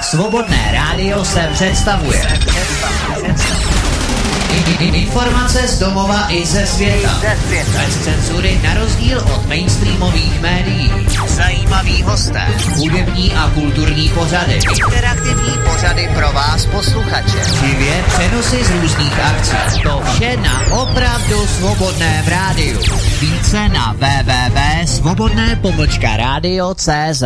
Svobodné rádio se představuje. Informace z domova i ze světa. Bez cenzury na rozdíl od mainstreamových médií. Zajímaví hosté. Hudební a kulturní pořady. Interaktivní pořady pro vás posluchače. Živě přenosy z různých akcí. To vše na opravdu svobodném rádiu. Více na www.svobodné-radio.cz.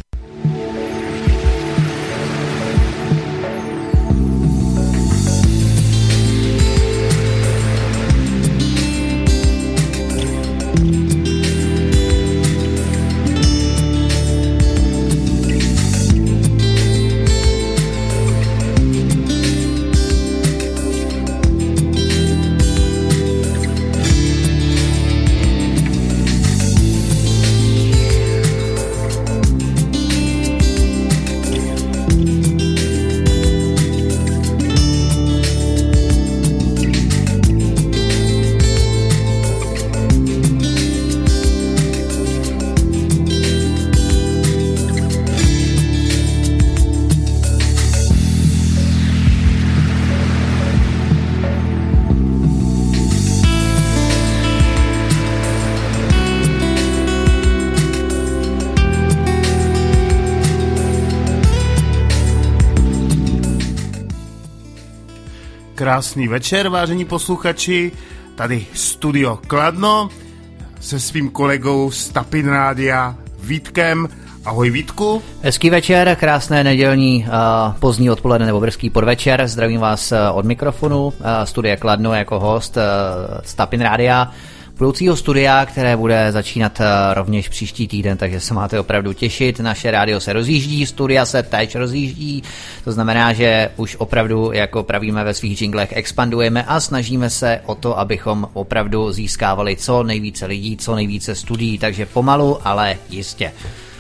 Krásný večer, vážení posluchači, tady Studio Kladno se svým kolegou z Tapin Rádia Vítkem. Ahoj Vítku. Hezký večer, krásné nedělní pozdní odpoledne nebo brzký podvečer. Zdravím vás od mikrofonu Studia Kladno jako host z Tapin Rádia, budoucího studia, které bude začínat rovněž příští týden, takže se máte opravdu těšit. Naše rádio se rozjíždí, studia se teď rozjíždí, to znamená, že už opravdu, jako pravíme ve svých jinglech, expandujeme a snažíme se o to, abychom opravdu získávali co nejvíce lidí, co nejvíce studií, takže pomalu, ale jistě.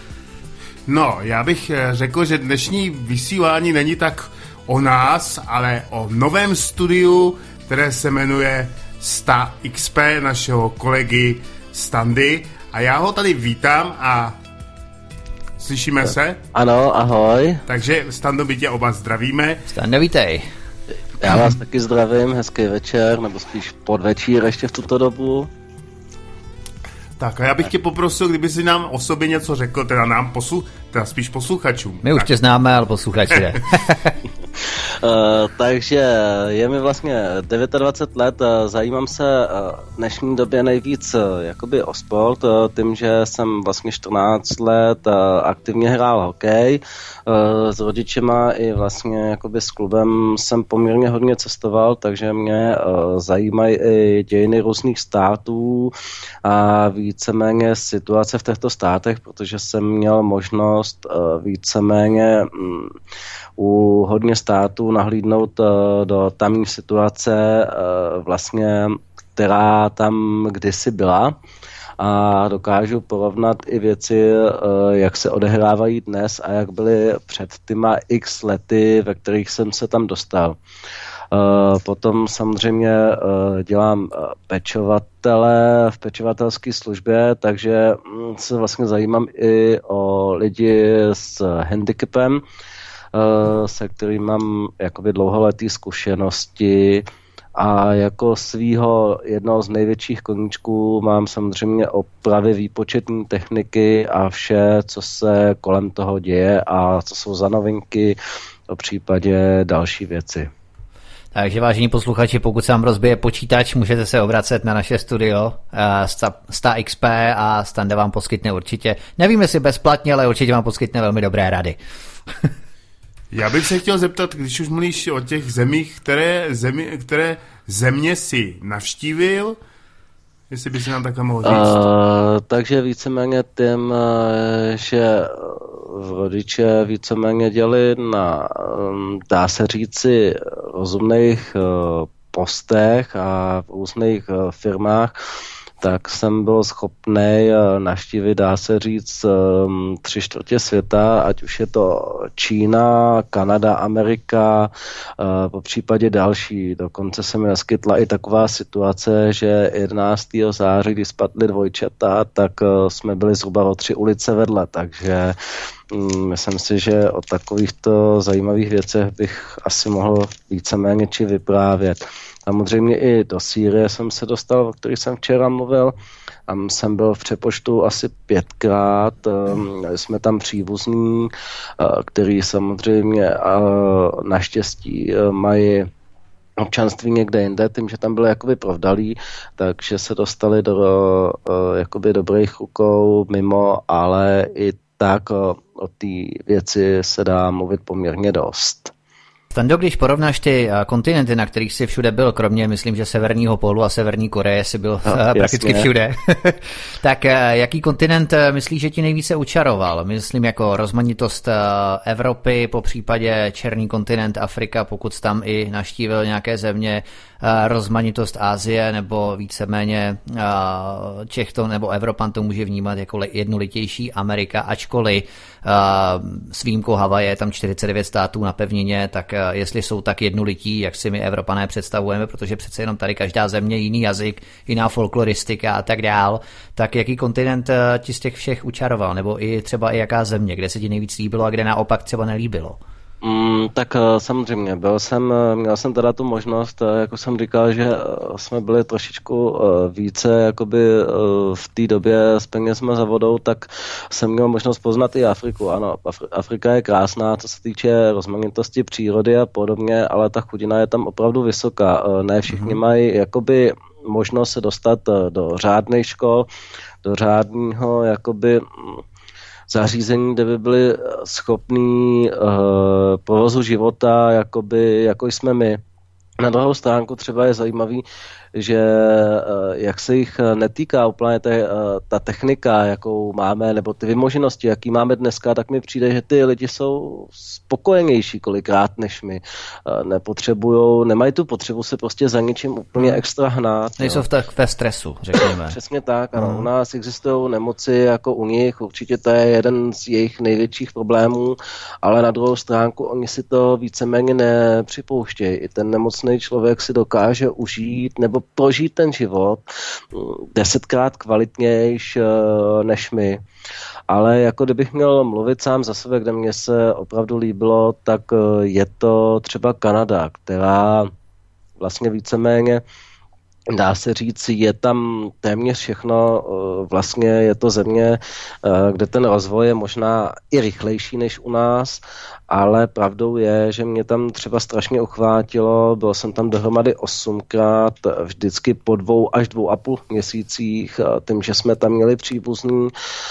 No, já bych řekl, že dnešní vysílání není tak o nás, ale o novém studiu, které se jmenuje Sta XP, našeho kolegy Standy. A já ho tady vítám a slyšíme se? Ano, ahoj. Takže Stando, my tě oba zdravíme. Stando, vítej. Já vás taky zdravím, hezký večer, nebo spíš podvečír ještě v tuto dobu. Tak a já bych tě poprosil, kdyby si nám o sobě něco řekl, teda nám teda spíš posluchačům. My už tě známe, ale posluchači ne. Takže je mi vlastně 29 let, zajímám se v dnešní době nejvíc jakoby o sport, tím, že jsem vlastně 14 let aktivně hrál hokej, s rodičema i vlastně jakoby s klubem jsem poměrně hodně cestoval, takže mě zajímají i dějiny různých států a víceméně situace v těchto státech, protože jsem měl možnost víceméně u hodně států nahlídnout do tamní situace, vlastně, která tam kdysi byla, a dokážu porovnat i věci, jak se odehrávají dnes a jak byly před těma x lety, ve kterých jsem se tam dostal. Potom samozřejmě dělám pečovatele v pečovatelské službě, takže se vlastně zajímám i o lidi s handicapem, se kterým mám jakoby dlouholetý zkušenosti, a jako svýho jednoho z největších koníčků mám samozřejmě opravy výpočetní techniky a vše, co se kolem toho děje a co jsou za novinky, v případě další věci. Takže vážení posluchači, pokud se vám rozbije počítač, můžete se obracet na naše studio Sta XP a Standa vám poskytne určitě, nevím jestli bezplatně, ale určitě vám poskytne velmi dobré rady. Já bych se chtěl zeptat, když už mluvíš o těch zemích, které země si navštívil, jestli by si nám takhle mohl říct. Takže víceméně tím, že rodiče víceméně dělali na, dá se říci, rozumných postech a v různých firmách, tak jsem byl schopný navštívit, dá se říct, 3/4 světa, ať už je to Čína, Kanada, Amerika, po případě další. Dokonce se mi naskytla i taková situace, že 11. září, kdy spadly dvojčata, tak jsme byli zhruba o 3 ulice vedle, takže myslím si, že o takovýchto zajímavých věcech bych asi mohl víceméně či vyprávět. Samozřejmě i do Sýrie jsem se dostal, o který jsem včera mluvil. Tam jsem byl v přepočtu asi 5krát. Jsme tam příbuzní, který samozřejmě naštěstí mají občanství někde jinde, tím, že tam byli jakoby provdalí, takže se dostali do jakoby dobrých rukou mimo, ale i tak o té věci se dá mluvit poměrně dost. Stando, když porovnáš ty kontinenty, na kterých jsi všude byl, kromě, myslím, že Severního pólu a Severní Koreje jsi byl prakticky všude, tak jaký kontinent myslíš, že ti nejvíce učaroval? Myslím jako rozmanitost Evropy, po případě černý kontinent Afrika, pokud jsi tam i navštívil nějaké země, rozmanitost Asie, nebo víceméně Čech to, nebo Evropan to může vnímat jako jednolitější Amerika, ačkoliv s výjimkou Havaje je tam 49 států na pevnině, tak jestli jsou tak jednolití, jak si my Evropané představujeme, protože přece jenom tady každá země jiný jazyk, jiná folkloristika a tak dál, tak jaký kontinent ti z těch všech učaroval, nebo i třeba i jaká země, kde se ti nejvíc líbilo a kde naopak třeba nelíbilo? Tak samozřejmě, měl jsem teda tu možnost, jako jsem říkal, že jsme byli trošičku více jakoby v té době s penězma za vodou, tak jsem měl možnost poznat i Afriku. Ano, Afrika je krásná, co se týče rozmanitosti přírody a podobně, ale ta chudina je tam opravdu vysoká. Ne všichni mají jakoby možnost se dostat do řádných škol, do řádného jakoby zařízení, kde by byli schopní provozu života, jako jsme my. Na druhou stránku třeba je zajímavý, že jak se jich netýká úplně ta technika, jakou máme, nebo ty vymoženosti, jaký máme dneska, tak mi přijde, že ty lidi jsou spokojenější kolikrát než my. Nemají tu potřebu se prostě za ničím úplně extra hnát. Nejsou ve stresu, řekněme. Přesně tak, ano. U nás existují nemoci jako u nich, určitě to je jeden z jejich největších problémů, ale na druhou stránku oni si to víceméně nepřipouštějí. I ten nemocný člověk si dokáže užít nebo prožít ten život 10krát kvalitnější než my. Ale jako kdybych měl mluvit sám za sebe, kde mě se opravdu líbilo, tak je to třeba Kanada, která vlastně víceméně dá se říct, je tam téměř všechno, vlastně je to země, kde ten rozvoj je možná i rychlejší než u nás, ale pravdou je, že mě tam třeba strašně uchvátilo, byl jsem tam dohromady 8krát, vždycky po 2 až 2,5 měsících, tím, že jsme tam měli příbuzný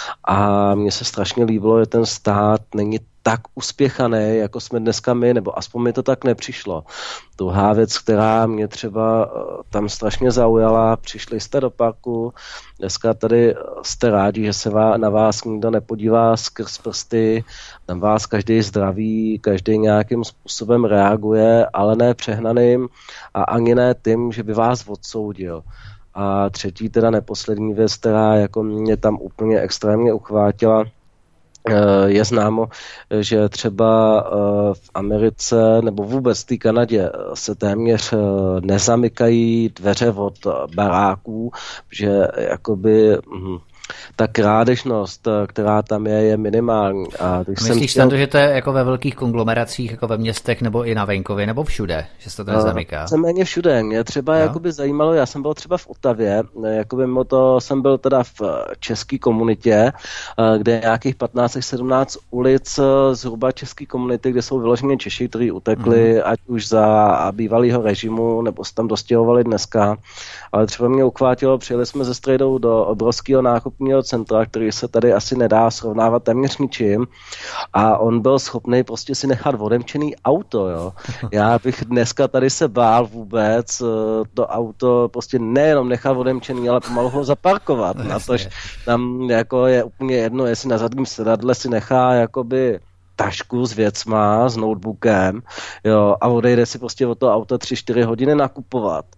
a mně se strašně líbilo, že ten stát není tak uspěchaný, jako jsme dneska my, nebo aspoň mi to tak nepřišlo. Druhá věc, která mě třeba tam strašně zaujala, přišli jste do parku, dneska tady jste rádi, že se na vás nikdo nepodívá skrz prsty, tam vás každý zdraví, každý nějakým způsobem reaguje, ale ne přehnaným a ani ne tím, že by vás odsoudil. A třetí, teda neposlední věc, která jako mě tam úplně extrémně uchvátila, je známo, že třeba v Americe nebo vůbec v té Kanadě se téměř nezamykají dveře od baráků, že jakoby ta krádežnost, která tam je minimální. A myslíš tam to, že to je jako ve velkých konglomeracích, jako ve městech, nebo i na venkově, nebo všude, že se to nezamyká? Víceméně všude. Mě třeba jakoby zajímalo, já jsem byl třeba v Ottawě, jakoby mimo to jsem byl teda v české komunitě, kde je nějakých 15 až 17 ulic zhruba české komunity, kde jsou vyloženě Češi, kteří utekli, ať už za bývalého režimu, nebo se tam dostěhovali dneska. Ale třeba mě uchvátilo, přijeli jsme ze Strejdou do obrovského nákupního centra, který se tady asi nedá srovnávat téměř ničím, a on byl schopný prostě si nechat odemčený auto, jo. Já bych dneska tady se bál vůbec to auto prostě nejenom nechat odemčený, ale pomalu ho zaparkovat, natož tam jako je úplně jedno, jestli na zadním sedadle si nechá jakoby tašku s věcma, s notebookem, jo, a odejde si prostě od toho auta 3-4 hodiny nakupovat.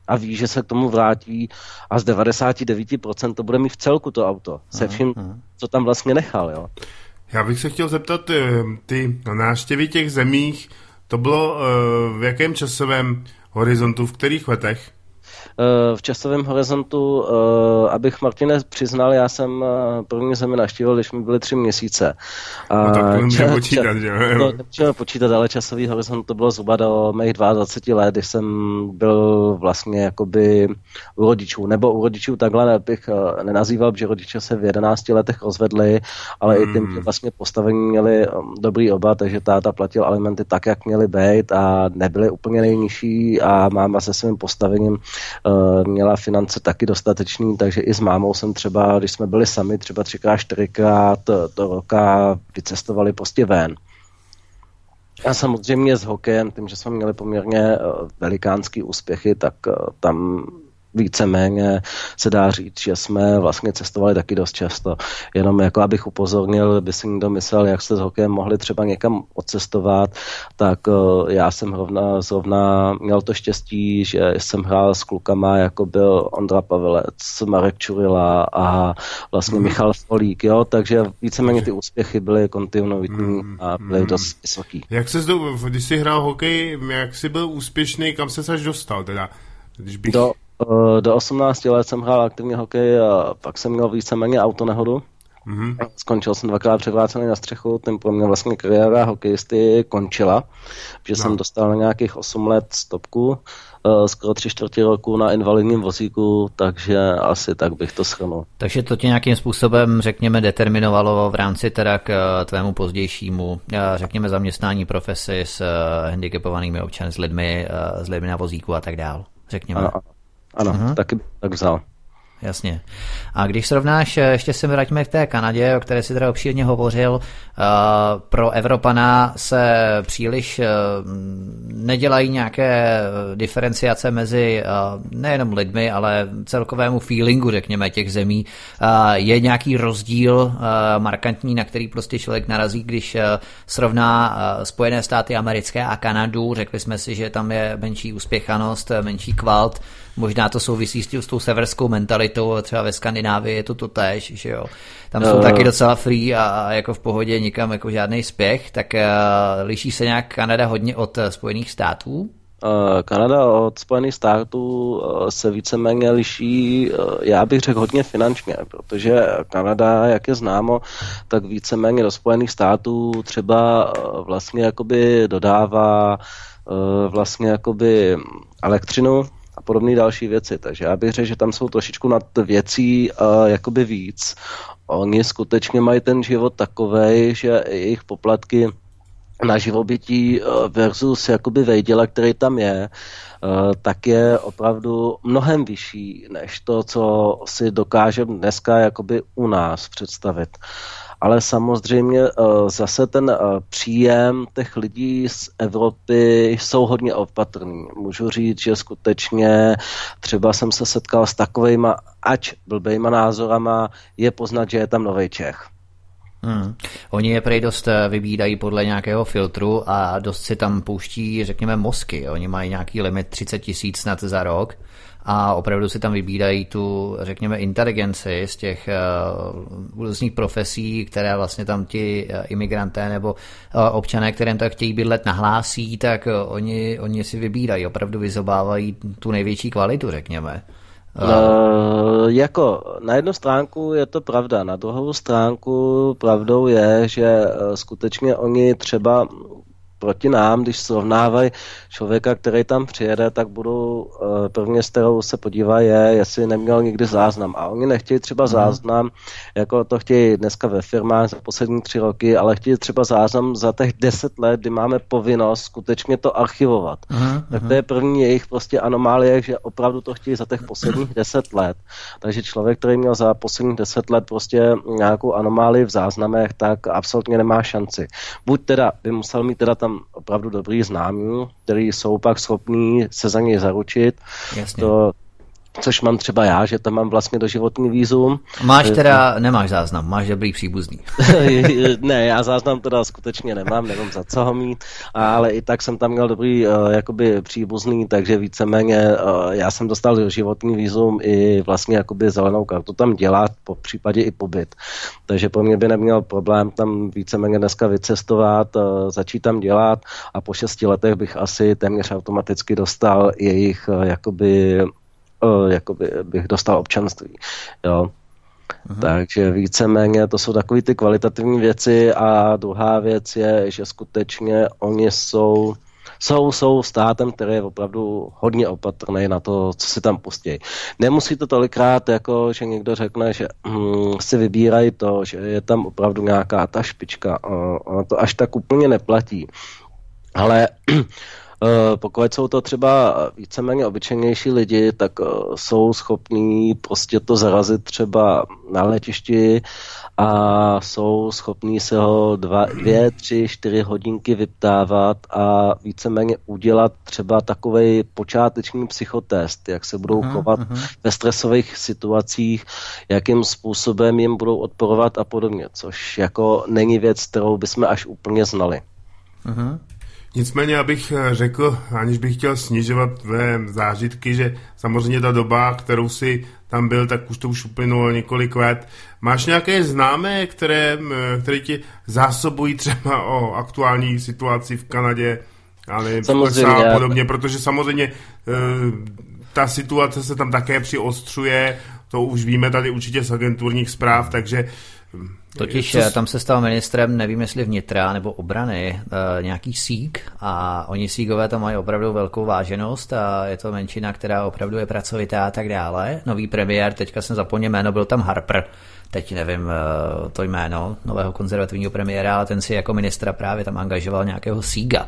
a ví, že se k tomu vrátí a z 99% to bude mít v celku to auto. Se vším, co tam vlastně nechal, jo. Já bych se chtěl zeptat, ty návštěvy těch zemích, to bylo v jakém časovém horizontu, v kterých letech? V časovém horizontu, abych Martine přiznal, já jsem první zemi navštívil, když mi byly 3 měsíce. No tak to nemůžeme počítat, že jo? To nemůžeme počítat, ale časový horizont to bylo zhruba do mých 22 let, když jsem byl vlastně jakoby u rodičů. Nebo u rodičů takhle bych nenazýval, že rodiče se v 11 letech rozvedli, ale i tím vlastně postavení měli dobrý oba, takže táta platil alimenty tak, jak měly být a nebyly úplně nejnižší a máma se svým postavením měla finance taky dostatečný, takže i s mámou jsem třeba, když jsme byli sami, třeba 3x, 4x do roka vycestovali prostě ven. A samozřejmě s hokejem, tím, že jsme měli poměrně velikánský úspěchy, tak tam víceméně se dá říct, že jsme vlastně cestovali taky dost často. Jenom jako abych upozornil, by si někdo myslel, jak jste s hokejem mohli třeba někam odcestovat, tak já jsem zrovna měl to štěstí, že jsem hrál s klukama, jako byl Ondra Pavelec, Marek Čurila a vlastně Michal Folík, jo, takže víceméně ty úspěchy byly kontinuitní a byly dost vysoký. Jak když jsi hrál hokej, jak jsi byl úspěšný, kam se až dostal teda? Když bych... Do 18 let jsem hrál aktivně hokej a pak jsem měl víceméně autonehodu. Skončil jsem 2krát převrácený na střechu, tím pro mě vlastně kariéra hokejisty končila, že jsem dostal na nějakých 8 let stopku, skoro 3/4 roku na invalidním vozíku, takže asi tak bych to shrnul. Takže to tě nějakým způsobem, řekněme, determinovalo v rámci teda k tvému pozdějšímu, řekněme, zaměstnání, profesi s handicapovanými občany, s lidmi na vozíku a tak dál, řekněme. Ano, taky tak vzal. Jasně. A když srovnáš, ještě se vrátíme k té Kanadě, o které si teda obšírně hovořil, pro Evropana se příliš nedělají nějaké diferenciace mezi nejenom lidmi, ale celkovému feelingu, řekněme, těch zemí. Je nějaký rozdíl markantní, na který prostě člověk narazí, když srovná Spojené státy americké a Kanadu. Řekli jsme si, že tam je menší uspěchanost, menší kvalt. Možná to souvisí s tou severskou mentalitou, třeba ve Skandinávii je to totéž, že jo. Tam jsou taky docela free a jako v pohodě, nikam jako žádný spěch, tak liší se nějak Kanada hodně od Spojených států? Kanada od Spojených států se víceméně liší, já bych řekl hodně finančně, protože Kanada, jak je známo, tak víceméně do Spojených států třeba vlastně jakoby dodává vlastně jakoby elektřinu a podobné další věci. Takže já bych řekl, že tam jsou trošičku nad věcí jakoby víc. Oni skutečně mají ten život takovej, že jejich poplatky na živobytí versus jakoby vejděla, který tam je, tak je opravdu mnohem vyšší, než to, co si dokážeme dneska jakoby u nás představit. Ale samozřejmě zase ten příjem těch lidí z Evropy jsou hodně opatrný. Můžu říct, že skutečně třeba jsem se setkal s takovejma, ač blbejma názorama, je poznat, že je tam novej Čech. Oni je prej dost vybídají podle nějakého filtru a dost si tam pouští, řekněme, mozky. Oni mají nějaký limit 30 000 snad za rok a opravdu si tam vybídají tu, řekněme, inteligenci z těch různých profesí, které vlastně tam ti imigranté nebo občané, kterým tak chtějí bydlet, nahlásí, tak oni si vybídají, opravdu vyzobávají tu největší kvalitu, řekněme. Jako na jednu stránku je to pravda, na druhou stránku pravdou je, že skutečně oni třeba proti nám, když srovnávají člověka, který tam přijede, tak budou prvně, s kterou se podívají, jestli neměl nikdy záznam. A oni nechtějí třeba záznam, jako to chtějí dneska ve firmách za poslední 3 roky, ale chtějí třeba záznam za těch 10 let, kdy máme povinnost skutečně to archivovat. Tak to je první jejich prostě anomálie, že opravdu to chtějí za těch posledních 10 let. Takže člověk, který měl za posledních 10 let prostě nějakou anomálii v záznamech, tak absolutně nemá šanci. Buď teda by musel mít teda tam opravdu dobrý známí, který jsou pak schopní se za něj zaručit. Jasně. což mám třeba já, že tam mám vlastně doživotní vízum. Máš teda, nemáš záznam, máš dobrý příbuzný. Ne, já záznam teda skutečně nemám, nevím za co ho mít, ale i tak jsem tam měl dobrý jakoby příbuzný, takže víceméně já jsem dostal doživotní vízum i vlastně jakoby zelenou kartu tam dělat, po případě i pobyt. Takže pro mě by neměl problém tam víceméně dneska vycestovat, začít tam dělat a po 6 letech bych asi téměř automaticky dostal jejich jakoby bych dostal občanství, jo. Takže víceméně to jsou takové ty kvalitativní věci a druhá věc je, že skutečně oni jsou státem, který je opravdu hodně opatrný na to, co si tam pustí. Nemusí to tolikrát, jako že někdo řekne, že si vybírají to, že je tam opravdu nějaká ta špička. Ono to až tak úplně neplatí. Ale pokud jsou to třeba víceméně obyčejnější lidi, tak jsou schopní prostě to zarazit třeba na letišti a jsou schopní se ho 2, 3, 4 hodinky vyptávat a víceméně udělat třeba takovej počáteční psychotest, jak se budou chovat ve stresových situacích, jakým způsobem jim budou odporovat a podobně, což jako není věc, kterou bychom až úplně znali. Nicméně, abych řekl, aniž bych chtěl snižovat tvé zážitky, že samozřejmě ta doba, kterou si tam byl, tak už to už uplynulo několik let. Máš nějaké známé, které ti zásobují třeba o aktuální situaci v Kanadě, ale a podobně, protože samozřejmě ta situace se tam také přiostřuje, to už víme tady určitě z agenturních zpráv, takže totiž tam se stal ministrem, nevím jestli vnitra nebo obrany, nějaký Sík a oni Síkové tam mají opravdu velkou váženost a je to menšina, která opravdu je pracovitá a tak dále. Nový premiér, teďka jsem zapomněl jméno, byl tam Harper, teď nevím to jméno nového konzervativního premiéra, ale ten si jako ministra právě tam angažoval nějakého Síga.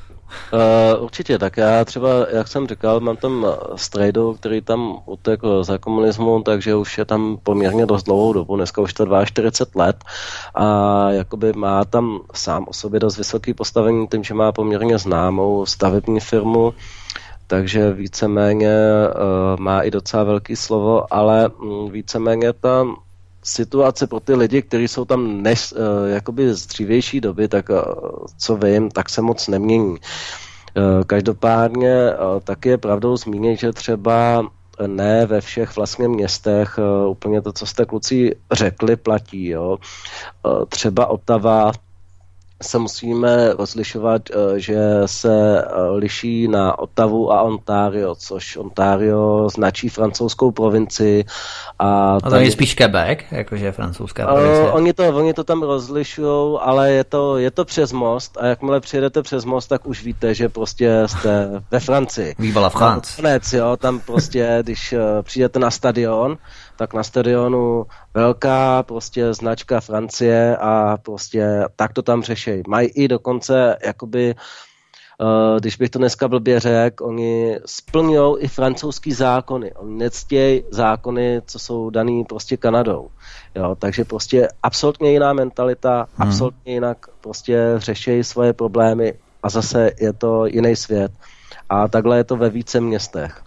Určitě, tak já třeba, jak jsem říkal, mám tam strejdu, který tam utekl za komunismu, takže už je tam poměrně dost dlouhou dobu, dneska už to 42 let a jakoby má tam sám o sobě dost vysoký postavení tím, že má poměrně známou stavební firmu, takže víceméně má i docela velký slovo, ale víceméně tam situace pro ty lidi, kteří jsou tam jakoby z dřívější doby, tak co vím, tak se moc nemění. Každopádně taky je pravdou zmínit, že třeba ne ve všech vlastně městech úplně to, co jste kluci řekli, platí. Jo. Třeba Ottawa se musíme rozlišovat, že se liší na Ottawu a Ontario, což Ontario značí francouzskou provincii. A to je spíš Quebec, jakože francouzská provincie. Oni to tam rozlišujou, ale je to přes most a jakmile přijedete přes most, tak už víte, že prostě jste ve Francii. Bývala France. Tam prostě, když přijdete na stadion, tak na stadionu velká prostě značka Francie a prostě tak to tam řeší. Mají i dokonce, jakoby, když bych to dneska blbě řekl, oni splňují i francouzský zákony. Oni nectějí zákony, co jsou daný prostě Kanadou. Jo, takže prostě absolutně jiná mentalita, absolutně jinak prostě řeší svoje problémy a zase je to jiný svět. A takhle je to ve více městech.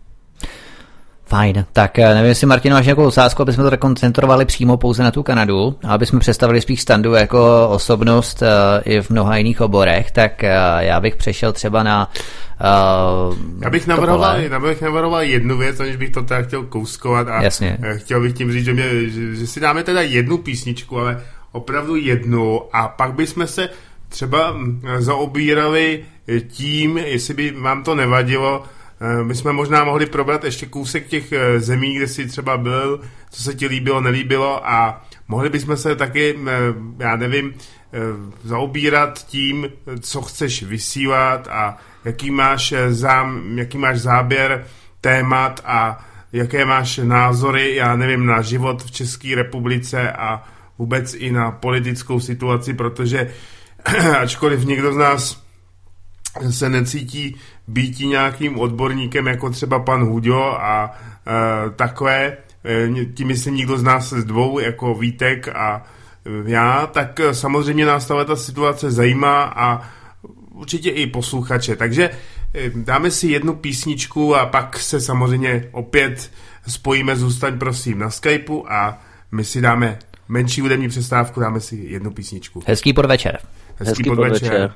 Fajn, tak nevím, jestli Martin máš nějakou otázku, aby jsme to rekoncentrovali přímo pouze na tu Kanadu, aby jsme představili spíš Standu jako osobnost i v mnoha jiných oborech, tak já bych přešel třeba na Já bych navrhoval jednu věc, aniž bych to teda chtěl kouskovat a jasně. Chtěl bych tím říct, že si dáme teda jednu písničku, ale opravdu jednu a pak bychom se třeba zaobírali tím, jestli by vám to nevadilo. My jsme možná mohli probrat ještě kousek těch zemí, kde jsi třeba byl, co se ti líbilo, nelíbilo a mohli bychom se taky, já nevím, zaobírat tím, co chceš vysílat a jaký máš záběr témat a jaké máš názory, já nevím, na život v České republice a vůbec i na politickou situaci, protože ačkoliv někdo z nás se necítí býti nějakým odborníkem jako třeba pan Huďo a takové, tím myslím nikdo z nás z dvou, jako Vítek a já, tak samozřejmě nás ta situace zajímá a určitě i posluchače. Takže dáme si jednu písničku a pak se samozřejmě opět spojíme, zůstaň prosím na Skypeu a my si dáme menší hudební přestávku, dáme si jednu písničku. Hezký podvečer. Hezký podvečer.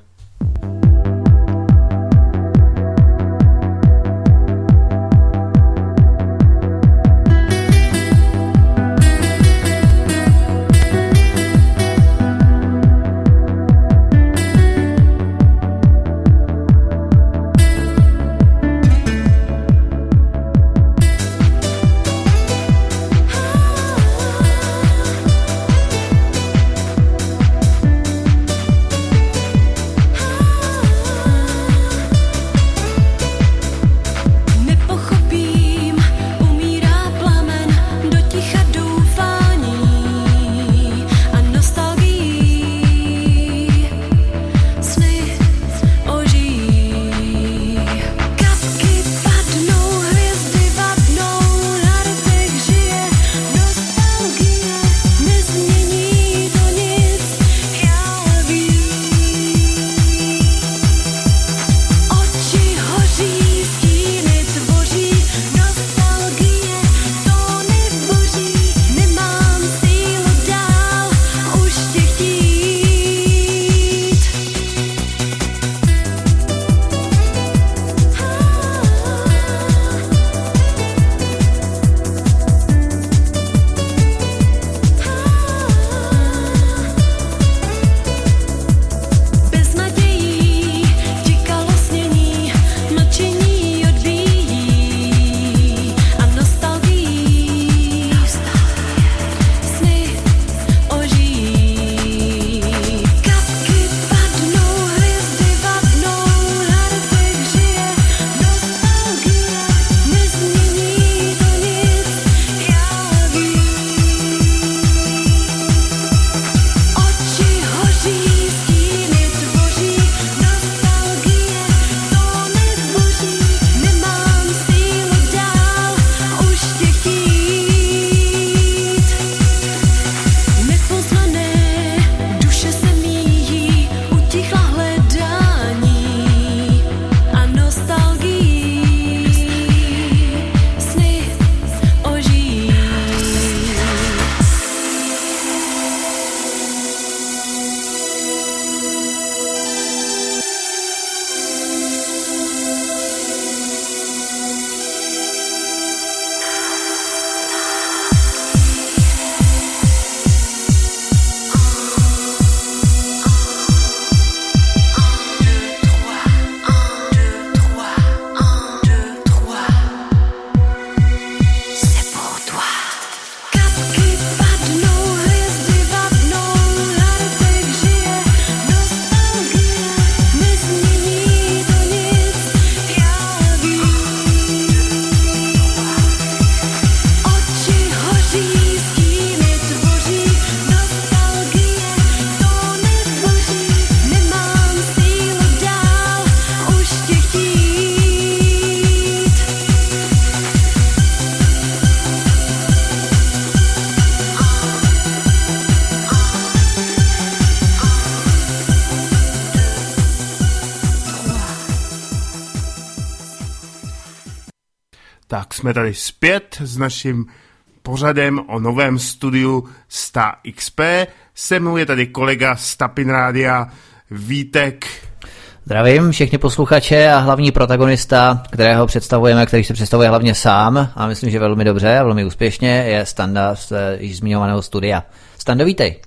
Tak jsme tady zpět s naším pořadem o novém studiu Sta XP. Se mnou je tady kolega z Tapin Rádia Vítek. Zdravím všechny posluchače a hlavní protagonista, kterého představujeme, který se představuje hlavně sám a myslím, že velmi dobře a velmi úspěšně, je Standa z již zmiňovaného studia. Stando, vítej.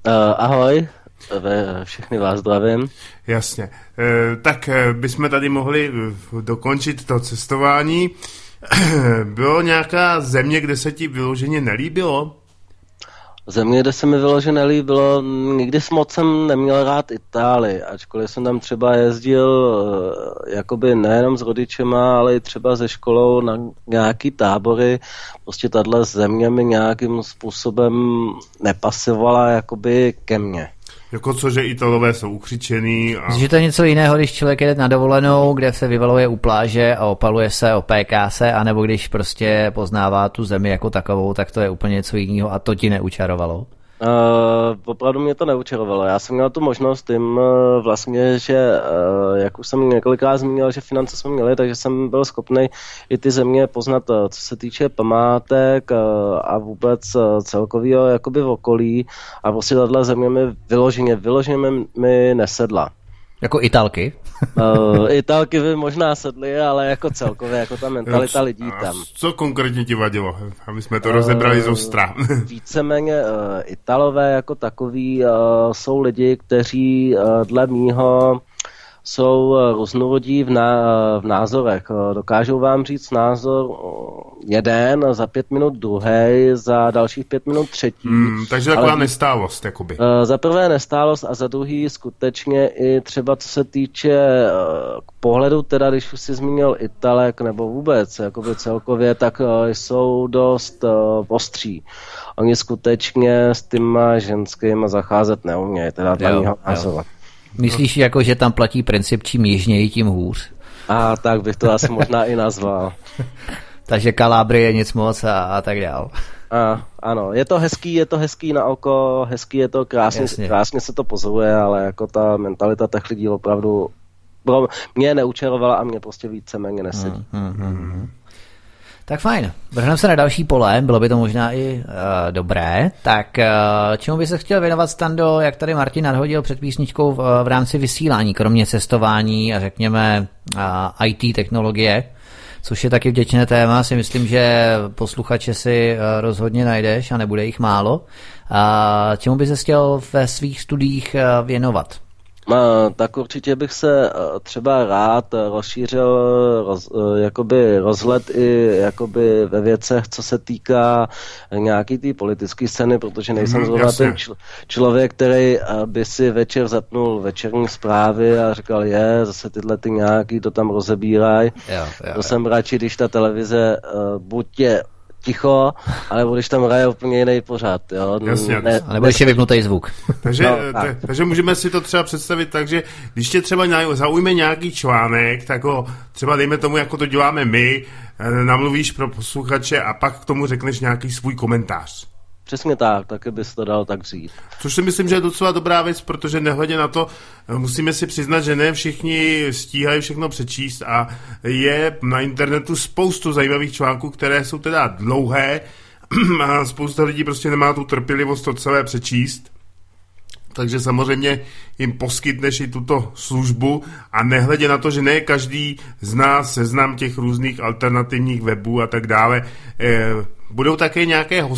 Ahoj, všechny vás zdravím. Jasně, tak bychom tady mohli dokončit to cestování. Bylo nějaká země, kde se ti vyloženě nelíbilo? Země, kde se mi vyloženě nelíbilo, nikdy moc jsem neměl rád Itálii, ačkoliv jsem tam třeba jezdil jakoby nejenom s rodičema, ale i třeba ze školou na nějaký tábory. Prostě tahle země mi nějakým způsobem nepasovala jakoby ke mně. Jako co, že Italové jsou ukřičený. Myslím, že to je něco jiného, když člověk jede na dovolenou, kde se vyvaluje u pláže a opaluje se, opéká se, anebo když prostě poznává tu zemi jako takovou, tak to je úplně něco jiného a to ti neučarovalo. Opravdu mě to neučarovalo. Já jsem měl tu možnost tím vlastně, že jak už jsem několikrát zmínil, že finance jsme měli, takže jsem byl schopný i ty země poznat, co se týče památek a vůbec celkového jakoby v okolí, a prostě tato země mi vyloženě mi nesedla. Jako Italky? Italky by možná sedly, ale jako celkově, jako ta mentalita lidí tam. Co konkrétně ti vadilo? Aby jsme to rozebrali z ostra. Víceméně Italové jako takový jsou lidi, kteří dle mýho jsou různorodí v názorech. Dokážou vám říct názor jeden, za 5 minut druhý, za dalších 5 minut třetí. Takže taková nestálost, jakoby. Za prvé nestálost a za druhý skutečně i třeba co se týče pohledu, teda když už si zmínil Italek nebo vůbec jakoby celkově, tak jsou dost ostří. Oni skutečně s těma ženskýma zacházet neumějí, teda dle mýho názoru. Myslíš, jako, že tam platí princip čím jižněji, tím hůř? A tak bych to asi možná i nazval. Takže Kalábrie nic moc a tak dál. Ano, je to hezký na oko, hezký je to, krásně se to pozoruje, ale jako ta mentalita těch lidí opravdu mě neučarovala a mě prostě víceméně nesedí. Tak fajn, vrhneme se na další pole, bylo by to možná i dobré. Tak čemu by se chtěl věnovat, Stando, jak tady Martin nadhodil před písničkou v rámci vysílání, kromě cestování a řekněme IT technologie, což je taky vděčné téma, si myslím, že posluchače si rozhodně najdeš a nebude jich málo. Čemu by se chtěl ve svých studiích věnovat? Tak určitě bych se třeba rád rozšířil jakoby rozhled i jakoby ve věcech, co se týká nějaký té politické scény, protože nejsem zrovna ten člověk, který by si večer zapnul večerní zprávy a říkal, zase tyhle ty nějaký to tam rozebírají. To jsem radši, když ta televize buď je ticho, ale když tam hraje úplně jiný pořád. Jo? Jasně, a nebo ještě vypnutý zvuk. Takže můžeme si to třeba představit tak, že když tě třeba zaujme nějaký článek, tak ho třeba dejme tomu, jako to děláme my, namluvíš pro posluchače a pak k tomu řekneš nějaký svůj komentář. Přesně tak, taky bys to dal tak vzít. Což si myslím, že je docela dobrá věc, protože nehledě na to, musíme si přiznat, že ne všichni stíhají všechno přečíst a je na internetu spoustu zajímavých článků, které jsou teda dlouhé a spousta lidí prostě nemá tu trpělivost to celé přečíst. Takže samozřejmě jim poskytneš i tuto službu a nehledě na to, že ne každý zná seznam těch různých alternativních webů a tak dále. Budou také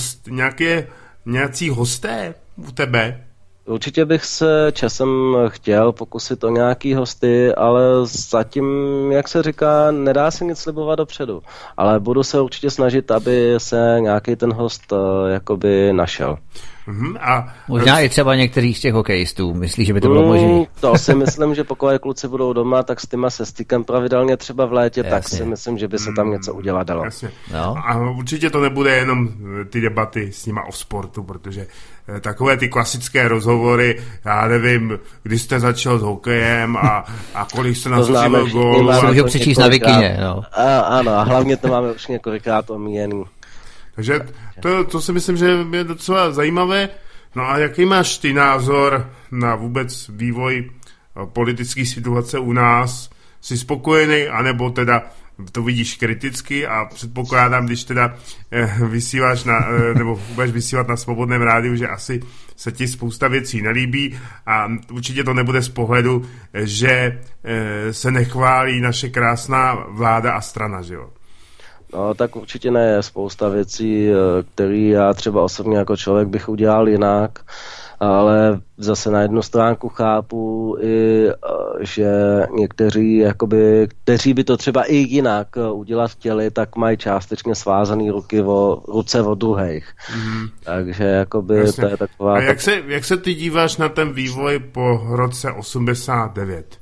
nějací hosté u tebe? Určitě bych se časem chtěl pokusit o nějaký hosty, ale zatím, jak se říká, nedá se nic slibovat dopředu. Ale budu se určitě snažit, aby se nějaký ten host jakoby našel. Možná i třeba některý z těch hokejistů. Myslíš, že by to bylo možné? To si myslím, že pokud kluci budou doma, tak s těma se stykem pravidelně třeba v létě, tak si myslím, že by se tam něco udělat dalo. No. A určitě to nebude jenom ty debaty s nima o sportu, protože takové ty klasické rozhovory, já nevím, kdy jste začal s hokejem a kolik jste nastřelil gólů. To můžu přečíst na Wikině. No. Ano, a hlavně to máme už několikrát omíjený. Takže to si myslím, že je docela zajímavé. No a jaký máš ty názor na vůbec vývoj politické situace u nás? Jsi spokojený, anebo teda to vidíš kriticky a předpokládám, když teda vysíláš nebo budeš vysílat na Svobodném rádiu, že asi se ti spousta věcí nelíbí a určitě to nebude z pohledu, že se nechválí naše krásná vláda a strana, že jo? No, tak určitě ne, spousta věcí, které já třeba osobně jako člověk bych udělal jinak, ale zase na jednu stránku chápu i, že někteří, jakoby, kteří by to třeba i jinak udělat chtěli, tak mají částečně svázané ruce od druhých. Takže jakoby jasně. To je taková... A jak se ty díváš na ten vývoj po roce 89?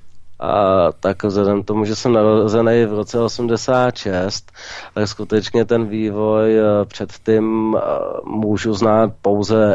Tak vzhledem tomu, že jsem narozený v roce 86, tak skutečně ten vývoj předtím můžu znát pouze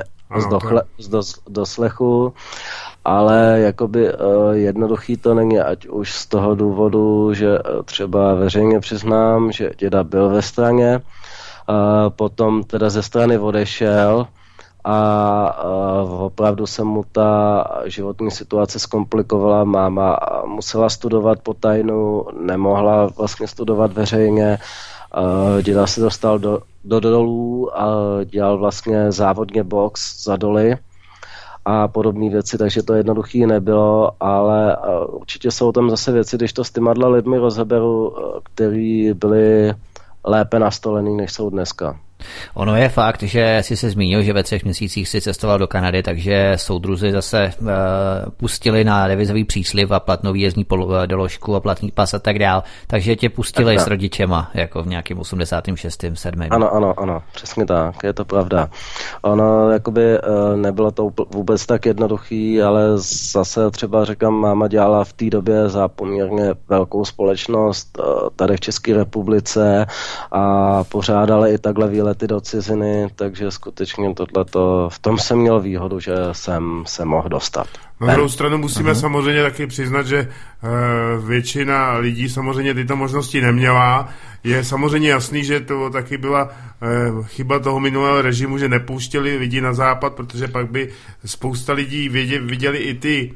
z doslechu, ale jakoby jednoduchý to není, ať už z toho důvodu, že třeba veřejně přiznám, že děda byl ve straně, potom teda ze strany odešel a opravdu se mu ta životní situace zkomplikovala. Máma musela studovat po tajnu, nemohla vlastně studovat veřejně. Děda se dostal do dolů a dělal vlastně závodně box za doly a podobné věci, takže to jednoduchý nebylo, ale určitě jsou tam zase věci, když to s těma lidmi rozeberu, který byli lépe nastolený, než jsou dneska. Ono je fakt, že si se zmínil, že ve 3 měsících si cestoval do Kanady, takže soudruzi zase pustili na devizový příslib a platnou výjezdní doložku a platný pas a tak dál, takže tě pustili s rodičema, jako v nějakým 86. 7. Ano, přesně tak, je to pravda. Ono jakoby nebylo to vůbec tak jednoduchý, ale zase třeba říkám, máma dělala v té době za poměrně velkou společnost tady v České republice a pořádala i takhle výlety do ciziny, takže skutečně tohleto, v tom jsem měl výhodu, že jsem se mohl dostat. Na druhou stranu musíme samozřejmě taky přiznat, že většina lidí samozřejmě tyto možnosti neměla. Je samozřejmě jasný, že to taky byla chyba toho minulého režimu, že nepouštěli lidi na západ, protože pak by spousta lidí viděli i ty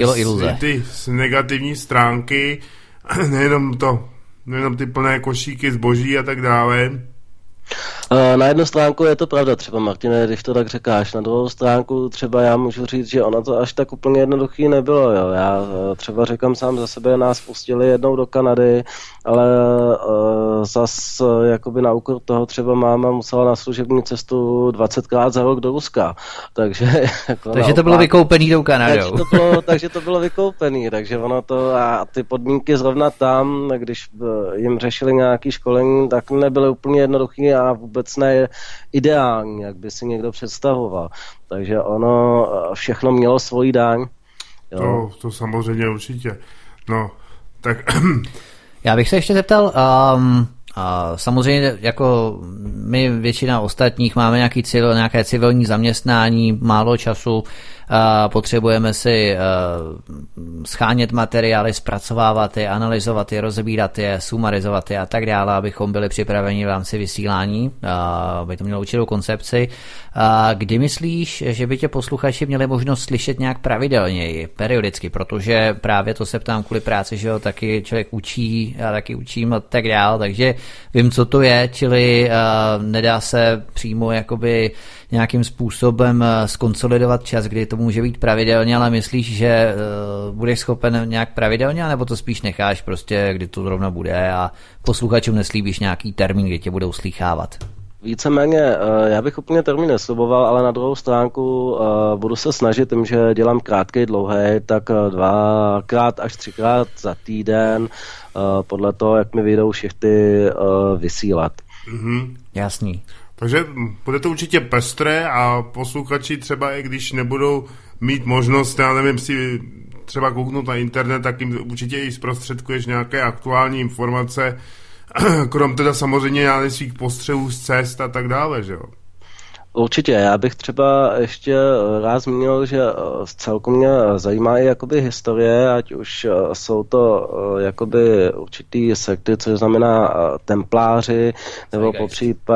negativní stránky, nejenom ty plné košíky zboží a tak dále. Na jednu stránku je to pravda, třeba Martine, když to tak říkáš, na druhou stránku třeba já můžu říct, že ono to až tak úplně jednoduchý nebylo, jo. Já třeba říkám sám za sebe, nás pustili jednou do Kanady, ale zas jakoby na úkor toho třeba máma musela na služební cestu 20krát za rok do Ruska, takže to bylo vykoupený tou Kanadou. Takže to bylo vykoupený, takže ono to a ty podmínky zrovna tam, když jim řešili nějaké školení, tak nebyly úplně jednoduchý a vůbec ne ideální, jak by si někdo představoval. Takže ono všechno mělo svoji daň. To samozřejmě určitě. No, tak... Já bych se ještě zeptal, samozřejmě jako my většina ostatních máme nějaké civilní zaměstnání, málo času, potřebujeme si schánět materiály, zpracovávat je, analyzovat je, rozebírat je, sumarizovat je a tak dále, abychom byli připraveni v rámci vysílání, aby to mělo určitou koncepci. Kdy myslíš, že by tě posluchači měli možnost slyšet nějak pravidelněji, periodicky, protože právě to se ptám kvůli práci, že jo, taky člověk učí, já taky učím a tak dále, takže vím, co to je, čili nedá se přímo jakoby nějakým způsobem skonsolidovat čas, kdy to může být pravidelně, ale myslíš, že budeš schopen nějak pravidelně, nebo to spíš necháš prostě, kdy to zrovna bude a posluchačům neslíbíš nějaký termín, kdy tě budou slýchávat? Víceméně, já bych úplně termín nesliboval, ale na druhou stránku budu se snažit tím, že dělám krátkej, dlouhej, tak 2krát až 3krát za týden, podle toho, jak mi vyjdou šichty vysílat. Mm-hmm. Jasný. Takže bude to určitě pestré a posluchači třeba i když nebudou mít možnost, já nevím, si třeba kouknout na internet, tak jim určitě i zprostředkuješ nějaké aktuální informace, krom teda samozřejmě já svých postřehů z cest a tak dále, že jo? Určitě, já bych třeba ještě rád zmínil, že celkem mě zajímá i jakoby historie, ať už jsou to jakoby určitý sekty, což znamená templáři, nebo po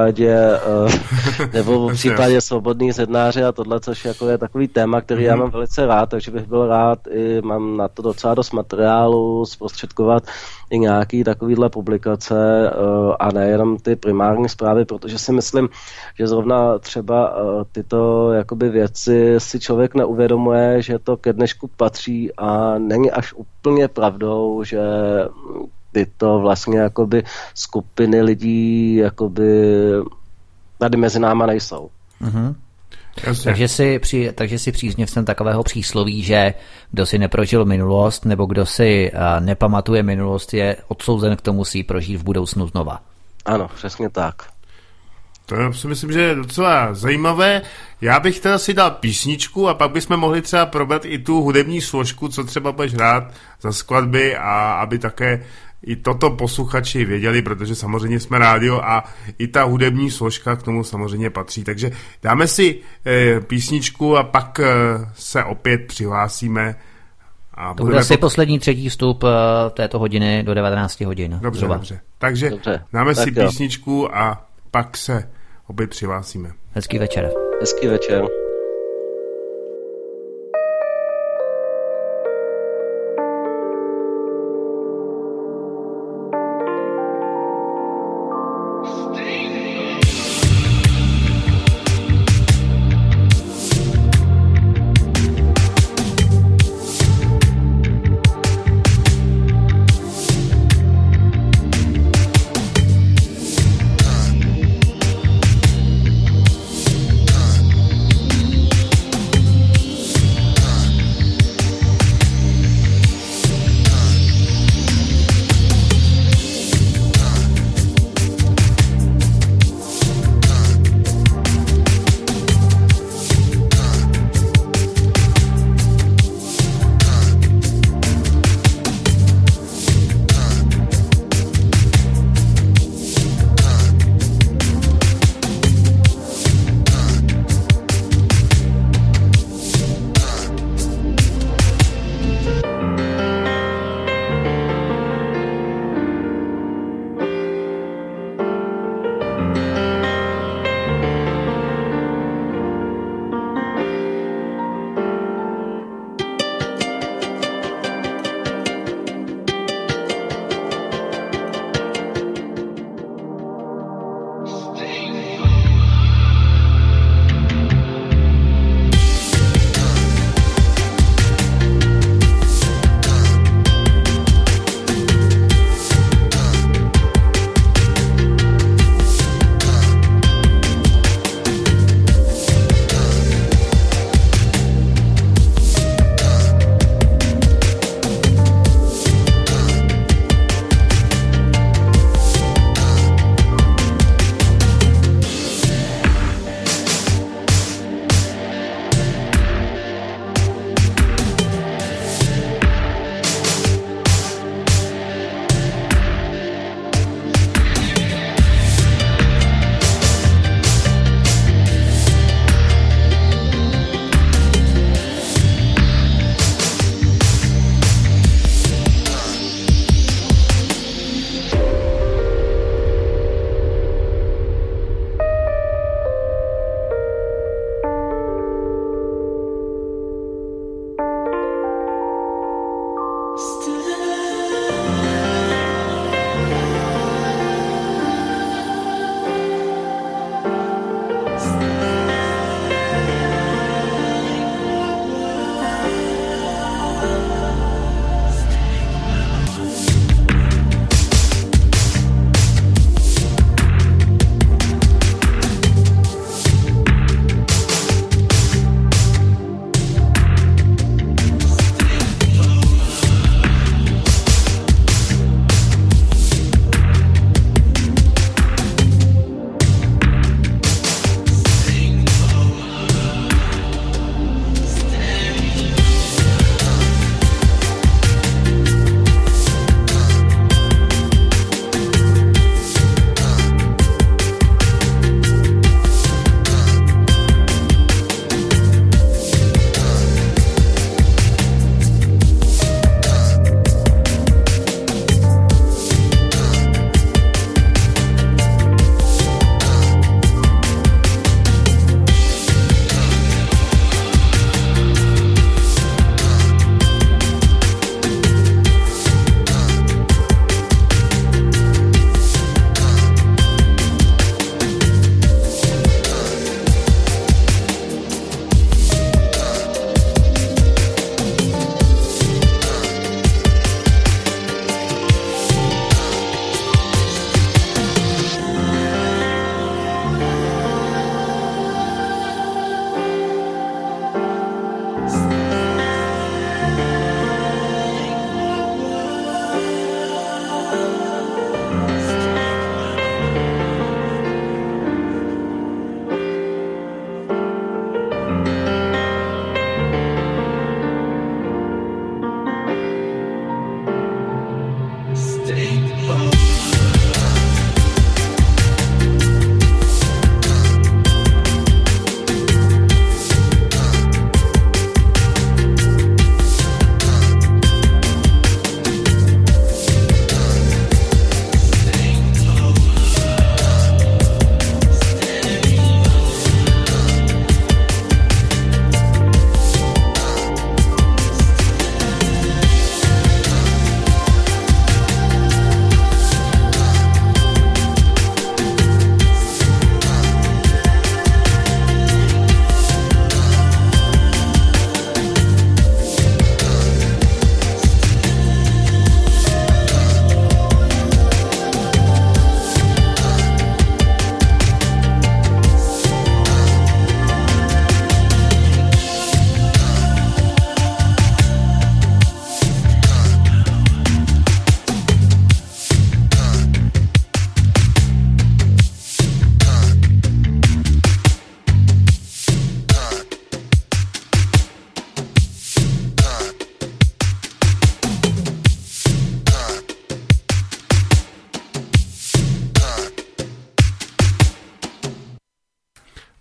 případě svobodní zednáři a tohle, což jako je takový téma, který já mám velice rád, takže bych byl rád, i mám na to docela dost materiálu, zprostředkovat i nějaký takovýhle publikace a nejenom ty primární zprávy, protože si myslím, že zrovna třeba tyto jakoby věci si člověk neuvědomuje, že to ke dnešku patří a není až úplně pravdou, že tyto vlastně jakoby skupiny lidí jakoby tady mezi náma nejsou. Mm-hmm. Takže si příznivcem takového přísloví, že kdo si neprožil minulost nebo kdo si nepamatuje minulost, je odsouzen k tomu si ji prožít v budoucnu znova. Ano, přesně tak. To si myslím, že je docela zajímavé. Já bych teda si dal písničku a pak bychom mohli třeba probrat i tu hudební složku, co třeba budeš hrát za skladby a aby také i toto posluchači věděli, protože samozřejmě jsme rádio a i ta hudební složka k tomu samozřejmě patří. Takže dáme si písničku a pak se opět přihlásíme. A to bude asi poslední třetí vstup této hodiny do 19 hodin. Dobře. Takže dáme si písničku a pak se opět přihlásíme. Hezký večer. Hezký večer.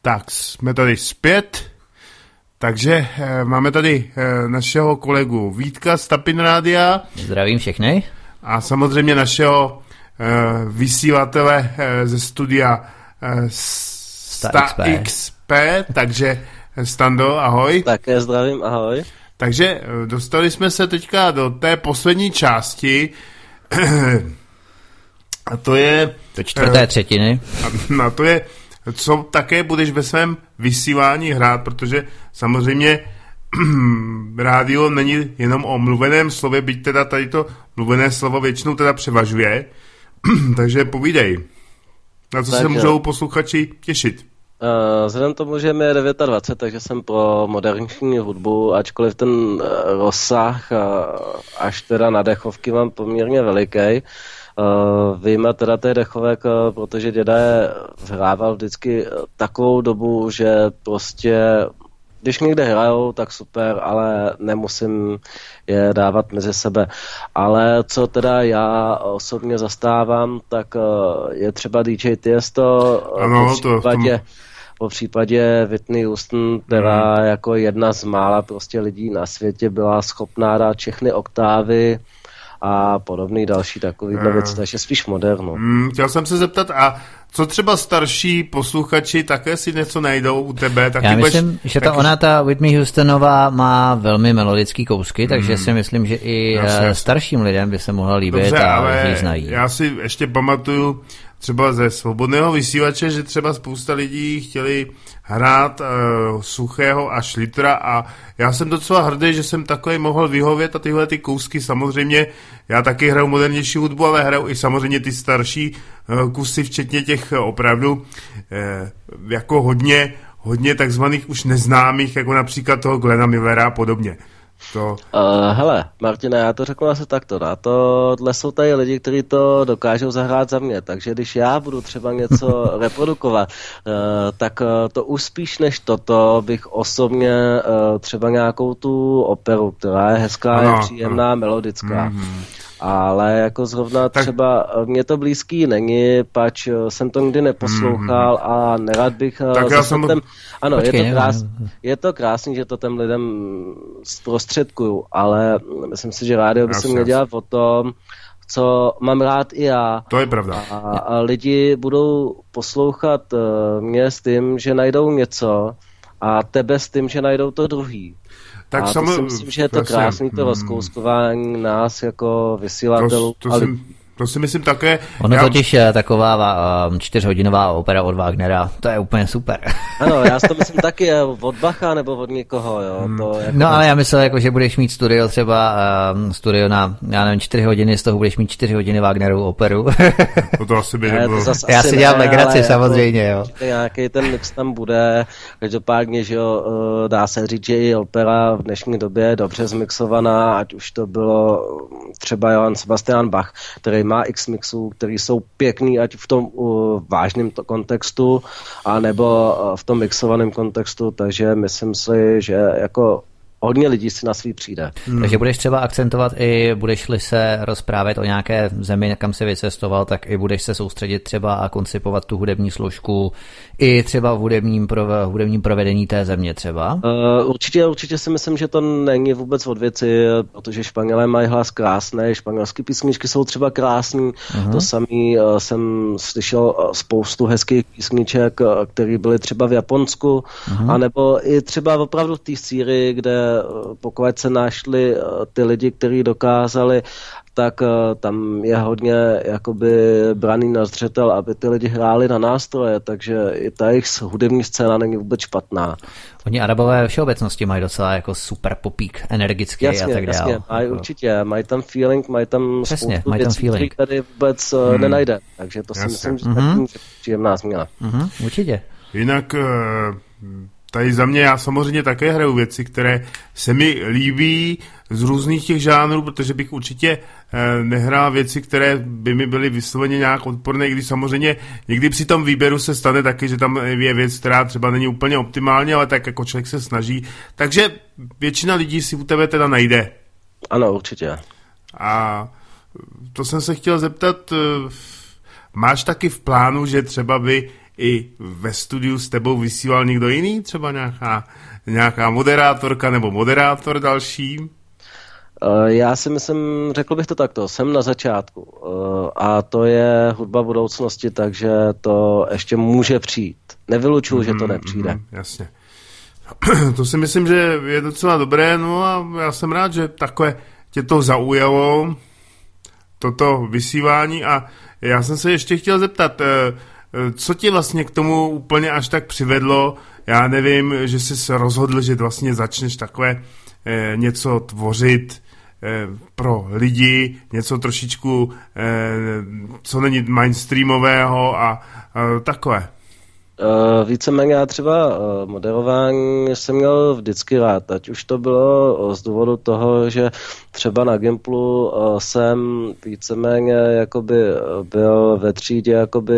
Tak jsme tady zpět, takže máme tady našeho kolegu Vítka z Tapin Rádia. Zdravím všechny. A samozřejmě našeho vysílatele ze studia Sta XP, takže Stando, ahoj. Také zdravím, ahoj. Takže dostali jsme se teďka do té poslední části, a to je... Do čtvrté třetiny. A to je, co také budeš ve svém vysílání hrát, protože samozřejmě rádio není jenom o mluveném slově, byť teda tady to mluvené slovo většinou teda převažuje, takže povídej, na co tak se můžou posluchači těšit. Vzhledem tomu, že mi je 29, takže jsem pro moderní hudbu, ačkoliv ten rozsah až teda na dechovky mám poměrně veliký. Vyjma teda té dechovek, protože děda je hrával vždycky takovou dobu, že prostě když někde hrajou, tak super, ale nemusím je dávat mezi sebe. Ale co teda já osobně zastávám, tak je třeba DJ Tiesto, ano, po případě Whitney Houston, která jako jedna z mála prostě lidí na světě byla schopná dát všechny oktávy a podobný další takovýhle věci, takže spíš modernu. Chtěl jsem se zeptat, a co třeba starší posluchači také si něco najdou u tebe? Taky já myslím, že ta Whitney Houstonová má velmi melodický kousky, takže si myslím, že i starším lidem by se mohla líbit. Dobře, a ji znají. Já si ještě pamatuju třeba ze Svobodného vysílače, že třeba spousta lidí chtěli hrát Suchého a Šlitra a já jsem docela hrdý, že jsem takový mohl vyhovět a tyhle ty kousky samozřejmě, já taky hraju modernější hudbu, ale hraju i samozřejmě ty starší kusy, včetně těch opravdu jako hodně takzvaných už neznámých, jako například toho Glena Millera a podobně. Hele, Martina, já to řeknu asi takto. Tohle jsou tady lidi, kteří to dokážou zahrát za mě, takže když já budu třeba něco reprodukovat, tak to už spíš než toto bych osobně třeba nějakou tu operu, která je hezká, je příjemná, melodická. Ale jako zrovna třeba mě to blízký není, pač jsem to nikdy neposlouchal a nerad bych... Ano, počkej, je to krásný, že to těm lidem zprostředkuju, ale myslím si, že rádio by se měl dělat o tom, co mám rád i já. To je pravda. A lidi budou poslouchat mě s tím, že najdou něco a tebe s tím, že najdou to druhý. Tak a to si myslím, že je to krásný, to rozkouskování nás jako vysílatelů. To si myslím také. Ono totiž je taková 4hodinová opera od Wagnera, to je úplně super. Ano, já si to myslím taky od Bacha nebo od někoho, jo. To jako... No ale já myslel, jako, že budeš mít studio třeba, studio na, já nevím, 4 hodiny, z toho budeš mít 4 hodiny Wagnerovu operu. To asi by nebylo. Já si dělám legraci samozřejmě, jo. Nějaký ten mix tam bude, každopádně, že jo, dá se říct, že i opera v dnešní době je dobře zmixovaná, ať už to bylo třeba Johann Sebastian Bach, který má x mixů, který jsou pěkný, ať v tom vážném kontextu, anebo v tom mixovaném kontextu, takže myslím si, že jako hodně lidí si na svý přijde. Takže budeš třeba akcentovat i, budeš-li se rozprávět o nějaké zemi, kam se vycestoval, tak i budeš se soustředit třeba a koncipovat tu hudební složku i třeba v hudebním provedení té země třeba? Určitě si myslím, že to není vůbec od věci, protože Španělé mají hlas krásný, španělské písničky jsou třeba krásný, to samý jsem slyšel spoustu hezkých písniček, které byly třeba v Japonsku, anebo i třeba opravdu v té Sýrii, kde pokud se našli ty lidi, kteří dokázali, tak tam je hodně jakoby braný na zřetel, aby ty lidi hráli na nástroje, takže i ta jejich hudební scéna není vůbec špatná. Oni Arabové všeobecnosti mají docela jako super popík, energický a tak dále. Jasně, mají určitě, mají tam feeling, mají tam spoustu věcí, které tady vůbec nenajde, takže to si myslím, že je příjemná změna. Určitě. Jinak tady za mě já samozřejmě také hraju věci, které se mi líbí z různých těch žánrů, protože bych určitě nehrál věci, které by mi byly vysloveně nějak odporné, když samozřejmě někdy při tom výběru se stane taky, že tam je věc, která třeba není úplně optimální, ale tak jako člověk se snaží. Takže většina lidí si u tebe teda najde. Ano, určitě. A to jsem se chtěl zeptat, máš taky v plánu, že třeba by i ve studiu s tebou vysílal někdo jiný? Třeba nějaká moderátorka nebo moderátor další? Já si myslím, řekl bych to takto, jsem na začátku a to je hudba budoucnosti, takže to ještě může přijít. Nevylučuju, že to nepřijde. Jasně. To si myslím, že je docela dobré, no a já jsem rád, že takhle tě to zaujalo, toto vysílání, a já jsem se ještě chtěl zeptat, co tě vlastně k tomu úplně až tak přivedlo? Já nevím, že jsi se rozhodl, že vlastně začneš takové něco tvořit pro lidi, něco trošičku, co není mainstreamového a takové. Víceméně já třeba moderování jsem měl vždycky rád, ať už to bylo z důvodu toho, že třeba na Gimplu jsem víceméně jakoby byl ve třídě jakoby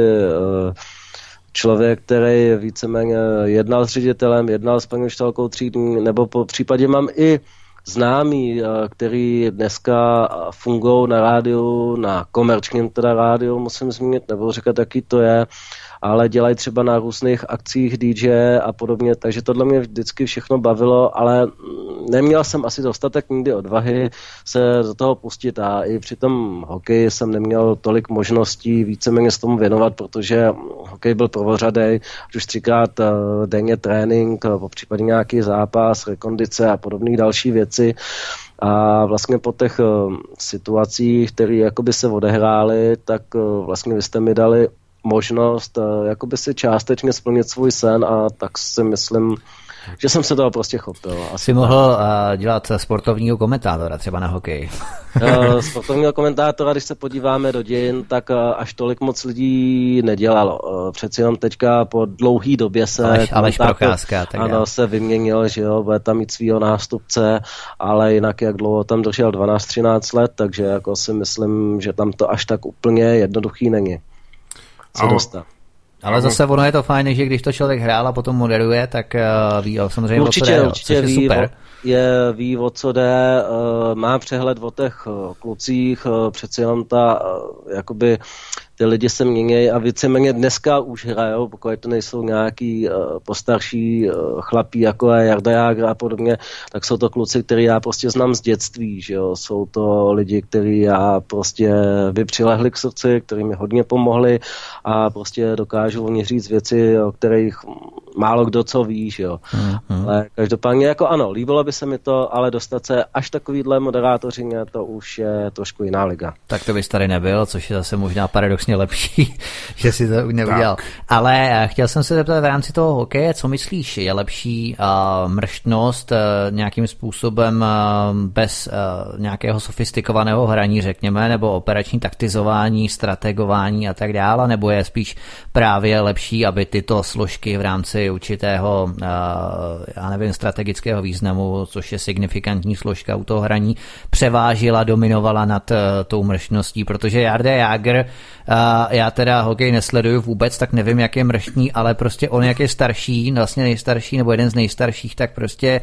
člověk, který víceméně jednal s ředitelem, jednal s paní učitelkou třídní, nebo po případě mám i známí, který dneska fungují na rádiu, na komerčním teda rádiu, musím zmínit, nebo říkat, jaký to je, ale dělají třeba na různých akcích DJ a podobně, takže tohle mě vždycky všechno bavilo, ale neměl jsem asi dostatek nikdy odvahy se do toho pustit a i při tom hokeji jsem neměl tolik možností víceméně s tomu věnovat, protože hokej byl prvořadej, ať už 3krát denně trénink, popřípadě nějaký zápas, rekondice a podobné další věci. A vlastně po těch situacích, které jakoby se odehrály, tak vlastně vy jste mi dali možnost jakoby si částečně splnit svůj sen a tak si myslím, že jsem se toho prostě chopil. Asi mohl dělat sportovního komentátora třeba na hokej. Sportovního komentátora, když se podíváme do dějin, tak až tolik moc lidí nedělalo. Přeci jenom teďka po dlouhý době se Aleš Procházka, ano, se vyměnil, že jo, bude tam mít svýho nástupce, ale jinak jak dlouho tam držel 12-13 let, takže jako si myslím, že tam to až tak úplně jednoduchý není. Co dostat. Ale zase ono je to fajn, že když to člověk hrál a potom moderuje, tak ví samozřejmě určitě, o co jde, což je super. Ví, o co jde, má přehled o těch klucích, přeci jenom jakoby ty lidi se mění a víceméně dneska už hrajou, pokud to nejsou nějaký postarší chlapí, jako je Jarda Jágr a podobně, tak jsou to kluci, který já prostě znám z dětství, že jo, jsou to lidi, kteří já prostě by přilehli k srdci, kteří mi hodně pomohli a prostě dokážou oni říct věci, o kterých málo kdo co ví, že jo. Ale každopádně jako ano, líbilo by se mi to, ale dostat se až takovýhle moderátořině, to už je trošku jiná liga. Tak to bys tady nebyl, což je zase možná paradoxně lepší, že si to neudělal. Tak. Ale chtěl jsem se zeptat v rámci toho hokeje, co myslíš, je lepší mrštnost nějakým způsobem bez nějakého sofistikovaného hraní, řekněme, nebo operační taktizování, strategování a tak dále, nebo je spíš právě lepší, aby tyto složky v rámci určitého, já nevím, strategického významu, což je signifikantní složka u toho hraní, převážila, dominovala nad tou mrštností, protože Jarda Jágr, já teda hokej nesleduju vůbec, tak nevím, jak je mrštní, ale prostě on, jak je starší, vlastně nejstarší, nebo jeden z nejstarších, tak prostě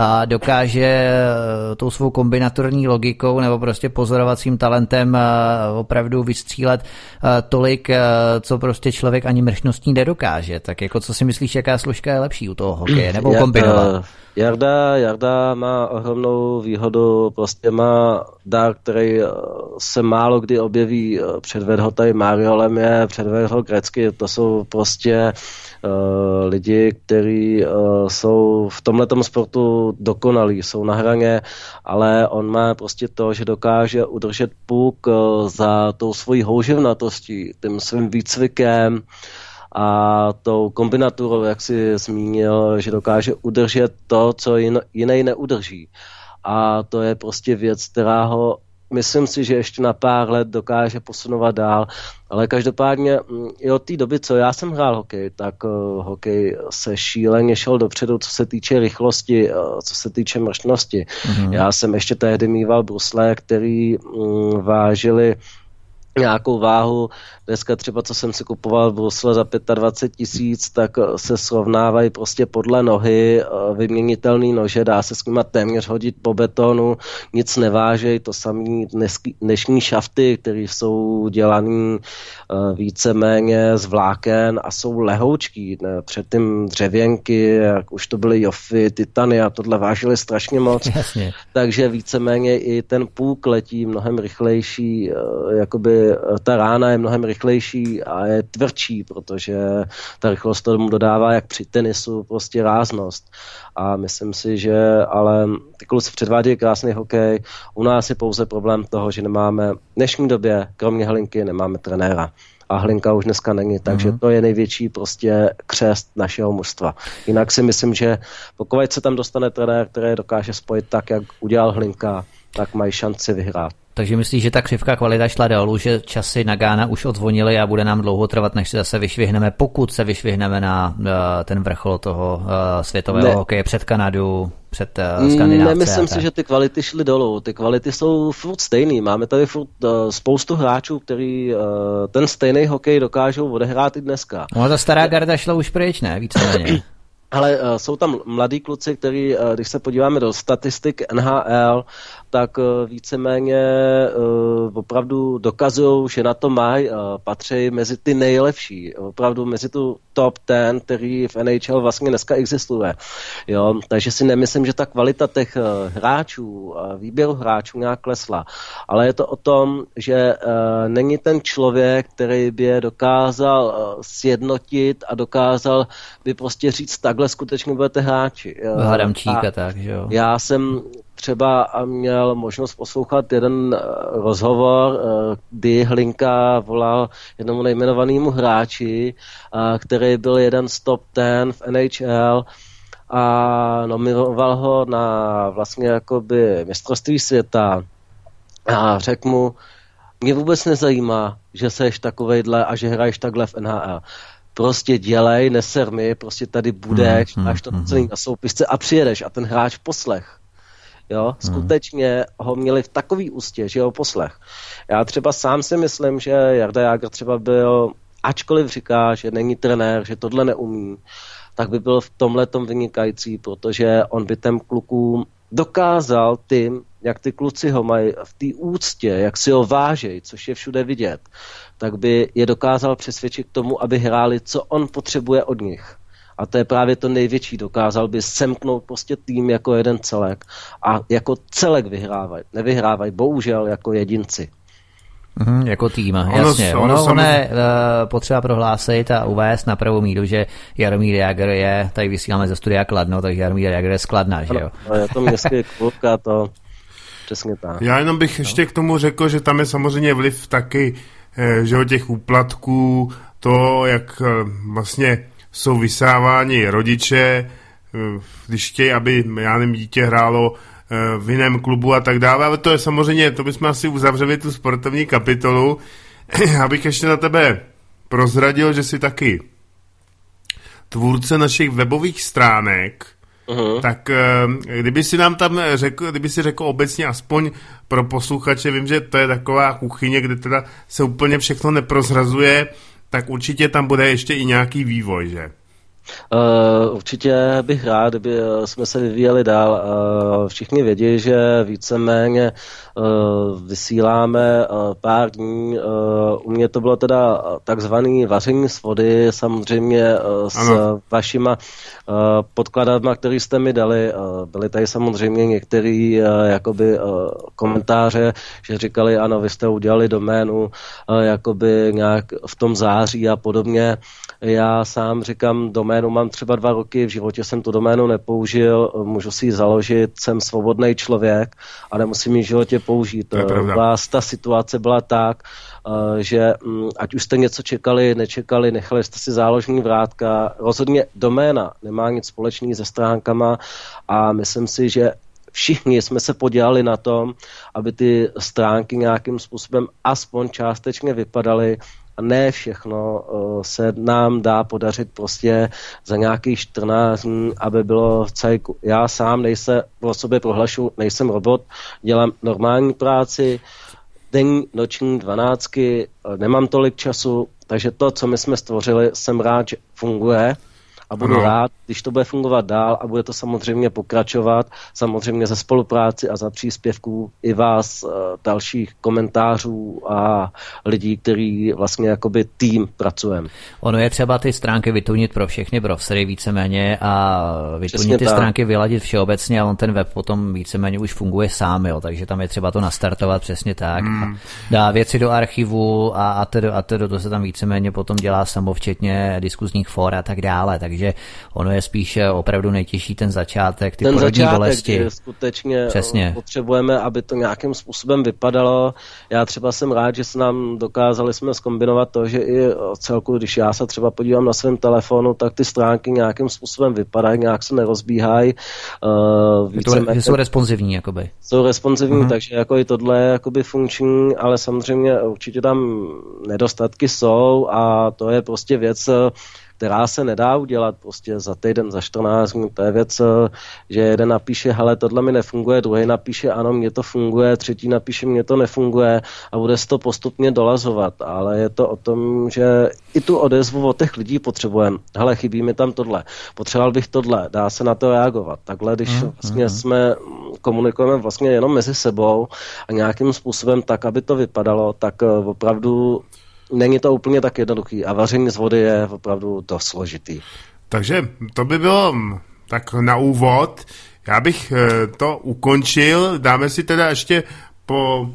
dokáže tou svou kombinatorní logikou nebo prostě pozorovacím talentem opravdu vystřílet tolik, co prostě člověk ani mrštnostní nedokáže. Tak jako co si myslíš, jaká složka je lepší u toho hokeje, nebo kombinovat? Jarda má ohromnou výhodu, prostě má dar, který se málo kdy objeví. Předvedl ho tady Mario Lemieux, předvedl ho Gretzky, to jsou prostě lidi, kteří jsou v tomhletom sportu dokonalí, jsou na hraně, ale on má prostě to, že dokáže udržet puk za tou svojí houževnatostí, tím svým výcvikem a tou kombinaturou, jak si zmínil, že dokáže udržet to, co jiný neudrží. A to je prostě věc, která ho, myslím si, že ještě na pár let dokáže posunovat dál. Ale každopádně i od té doby, co já jsem hrál hokej, tak hokej se šíleně šel dopředu, co se týče rychlosti, co se týče mrštnosti. Já jsem ještě tehdy mýval brusle, který vážili nějakou váhu. Dneska třeba, co jsem si kupoval v Brusle za 25 000, tak se srovnávají prostě podle nohy, vyměnitelný nože, dá se s nima téměř hodit po betonu, nic nevážej, to samý dnešní šafty, které jsou dělaný víceméně z vláken a jsou lehoučký, ne? Předtím dřevěnky, jak už to byly Joffy, Titany a tohle vážily strašně moc. Jasně. Takže víceméně i ten půk letí mnohem rychlejší, jakoby ta rána je mnohem rychlejší a je tvrdší, protože ta rychlost tomu dodává jak při tenisu prostě ráznost. A myslím si, že ale ty kluci předvádějí krásný hokej. U nás je pouze problém toho, že nemáme v dnešní době, kromě Hlinky, nemáme trenéra. A Hlinka už dneska není, takže to je největší prostě křest našeho mužstva. Jinak si myslím, že pokud se tam dostane trenér, který dokáže spojit tak, jak udělal Hlinka, tak mají šanci vyhrát. Takže myslíš, že ta křivka kvalita šla dolů, že časy Nagana už odzvonily a bude nám dlouho trvat, než se zase vyšvihneme, pokud se vyšvihneme na ten vrchol toho světového hokeje před Kanadu, před Skandinávce? Nemyslím si, že ty kvality šly dolů. Ty kvality jsou furt stejný. Máme tady furt spoustu hráčů, který ten stejný hokej dokážou odehrát i dneska. No ta stará garda šla už pryč, ne? Víceméně. Ale jsou tam mladí kluci, kteří, když se podíváme do statistik NHL, tak víceméně opravdu dokazují, že na to mají, patří mezi ty nejlepší, opravdu mezi tu top 10, který v NHL vlastně dneska existuje. Jo? Takže si nemyslím, že ta kvalita těch hráčů, výběru hráčů nějak klesla. Ale je to o tom, že není ten člověk, který by je dokázal sjednotit a dokázal by prostě říct, takhle skutečně budete hráči. Hadamčíka, tak, že jo. Já jsem třeba měl možnost poslouchat jeden rozhovor, kdy Hlinka volal jednomu nejmenovanému hráči, který byl jeden z top 10 v NHL a nominoval ho na vlastně jakoby mistrovství světa a řekl mu, mě vůbec nezajímá, že seš takovejhle a že hraješ takhle v NHL. Prostě dělej, neser mi, prostě tady budeš, máš to celý na soupisce a přijedeš a ten hráč poslech. Jo, skutečně ho měli v takový ústě, že ho poslech. Já třeba sám si myslím, že Jarda Jágr třeba byl, ačkoliv říká, že není trenér, že tohle neumí, tak by byl v tomhletom vynikající, protože on by těm klukům dokázal tím, jak ty kluci ho mají v té úctě, jak si ho vážejí, což je všude vidět, tak by je dokázal přesvědčit k tomu, aby hráli, co on potřebuje od nich. A to je právě to největší. Dokázal by semknout prostě tým jako jeden celek a jako celek vyhrávají. Nevyhrávají, bohužel, jako jedinci. Jako tým, jasně. Ono je potřeba prohlásit a uvést na pravou míru, že Jaromír Jágr je, tady vysíláme ze studia Kladno, takže Jaromír Jágr je z Kladna, že jo? No, je to městský kluk a to přesně tak. Já jenom bych ještě k tomu řekl, že tam je samozřejmě vliv taky, že od těch úplatků, to, jak vlastně jsou vysáváni rodiče, když chtějí, aby, já nevím, dítě hrálo v jiném klubu a tak dále, ale to je samozřejmě, to bychom asi uzavřeli tu sportovní kapitolu. Abych ještě na tebe prozradil, že jsi taky tvůrce našich webových stránek, tak kdyby si nám tam řekl, kdyby si řekl obecně aspoň pro posluchače, vím, že to je taková kuchyně, kde teda se úplně všechno neprozrazuje, tak určitě tam bude ještě i nějaký vývoj, že? Určitě bych rád, kdyby jsme se vyvíjeli dál. Všichni vědí, že víceméně vysíláme pár dní. U mě to bylo teda takzvaný vaření z vody, samozřejmě s vašima podkladama, který jste mi dali. Byly tady samozřejmě některé jakoby komentáře, že říkali, ano, vy jste udělali doménu jakoby nějak v tom září a podobně. Já sám říkám, doménu mám třeba 2 roky, v životě jsem tu doménu nepoužil, můžu si ji založit, jsem svobodný člověk a nemusím ji v životě použít. Vás ta situace byla tak, že ať už jste něco čekali, nečekali, nechali jste si záložní vrátka, rozhodně doména nemá nic společného se stránkama a myslím si, že všichni jsme se podělali na tom, aby ty stránky nějakým způsobem aspoň částečně vypadaly. A ne všechno se nám dá podařit prostě za nějakých 14 dní, aby bylo v cajku. Já sám o sobě prohlašu, nejsem robot, dělám normální práci, denní, noční 12, nemám tolik času, takže to, co my jsme stvořili, jsem rád, že funguje a budu rád, když to bude fungovat dál a bude to samozřejmě pokračovat, samozřejmě ze spolupráci a za příspěvků i vás, dalších komentářů a lidí, kteří vlastně jakoby tým pracujeme. Ono je třeba ty stránky vytunit pro všechny browsery víceméně a vytunit ty stránky vyladit všeobecně a on ten web potom víceméně už funguje sám, jo, takže tam je třeba to nastartovat přesně tak. A dá věci do archivu a to se tam víceméně potom dělá samo, včetně diskuzních for a tak dále, takže ono je spíš opravdu nejtěžší ten začátek, ty porodní bolesti. Skutečně přesně. Potřebujeme, aby to nějakým způsobem vypadalo. Já třeba jsem rád, že se nám dokázali jsme zkombinovat to, že i celku, když já se třeba podívám na svém telefonu, tak ty stránky nějakým způsobem vypadají, nějak se nerozbíhají. Že jsou responsivní, jakoby. Jsou responsivní, takže jako i tohle je jakoby funkční, ale samozřejmě určitě tam nedostatky jsou a to je prostě věc, která se nedá udělat prostě za týden, za 14 dní. To je věc, že jeden napíše, hele, tohle mi nefunguje, druhý napíše, ano, mně to funguje, třetí napíše, mně to nefunguje a bude se to postupně dolazovat. Ale je to o tom, že i tu odezvu od těch lidí potřebujeme. Hele, chybí mi tam tohle, potřeboval bych tohle, dá se na to reagovat. Takhle, když vlastně jsme komunikujeme vlastně jenom mezi sebou a nějakým způsobem tak, aby to vypadalo, tak opravdu není to úplně tak jednoduchý a vaření z vody je opravdu dost složitý. Takže to by bylo tak na úvod. Já bych to ukončil. Dáme si teda ještě po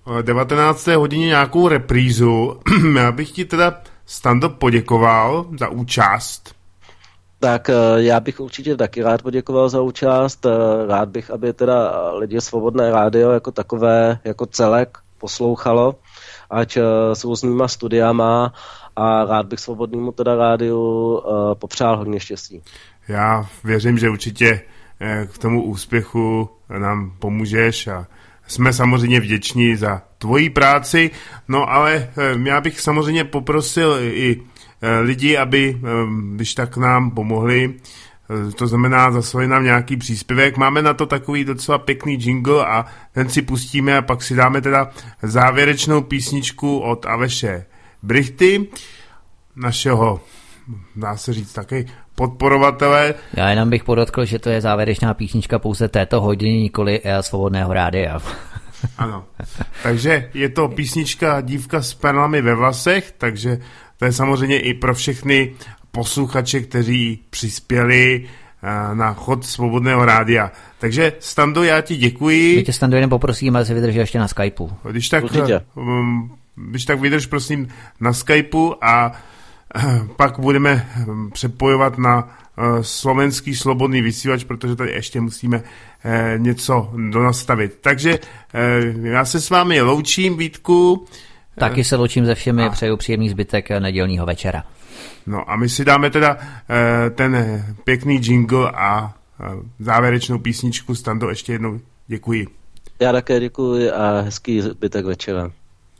19. hodině nějakou reprízu. Já bych ti teda, Stando, poděkoval za účast. Tak já bych určitě taky rád poděkoval za účast. Rád bych, aby teda lidi Svobodné rádio jako takové, jako celek poslouchalo, ať s různýma studiama a rád bych Svobodnému teda rádiu popřál hodně štěstí. Já věřím, že určitě k tomu úspěchu nám pomůžeš a jsme samozřejmě vděční za tvoji práci, no ale já bych samozřejmě poprosil i lidi, aby když tak nám pomohli, to znamená zaslali nám nějaký příspěvek. Máme na to takový docela pěkný jingle a ten si pustíme a pak si dáme teda závěrečnou písničku od Aleše Brychty, našeho, dá se říct, taky podporovatele. Já jenom bych podotkl, že to je závěrečná písnička pouze této hodiny, nikoli Svobodného rádia. Ano, takže je to písnička Dívka s perlami ve vlasech, takže to je samozřejmě i pro všechny posluchače, kteří přispěli na chod Svobodného rádia. Takže Stando, já ti děkuji. My tě, Stando, jenom poprosím, aby se vydržel ještě na Skypeu. Když tak vydrž, prosím, na Skypeu a pak budeme přepojovat na slovenský slobodný vysílač, protože tady ještě musíme něco donastavit. Takže já se s vámi loučím, Vítku. Taky se loučím se všemi, přeju příjemný zbytek nedělního večera. No a my si dáme teda ten pěkný jingle a závěrečnou písničku. Stando, ještě jednou děkuji. Já také děkuji a hezký zbytek večera.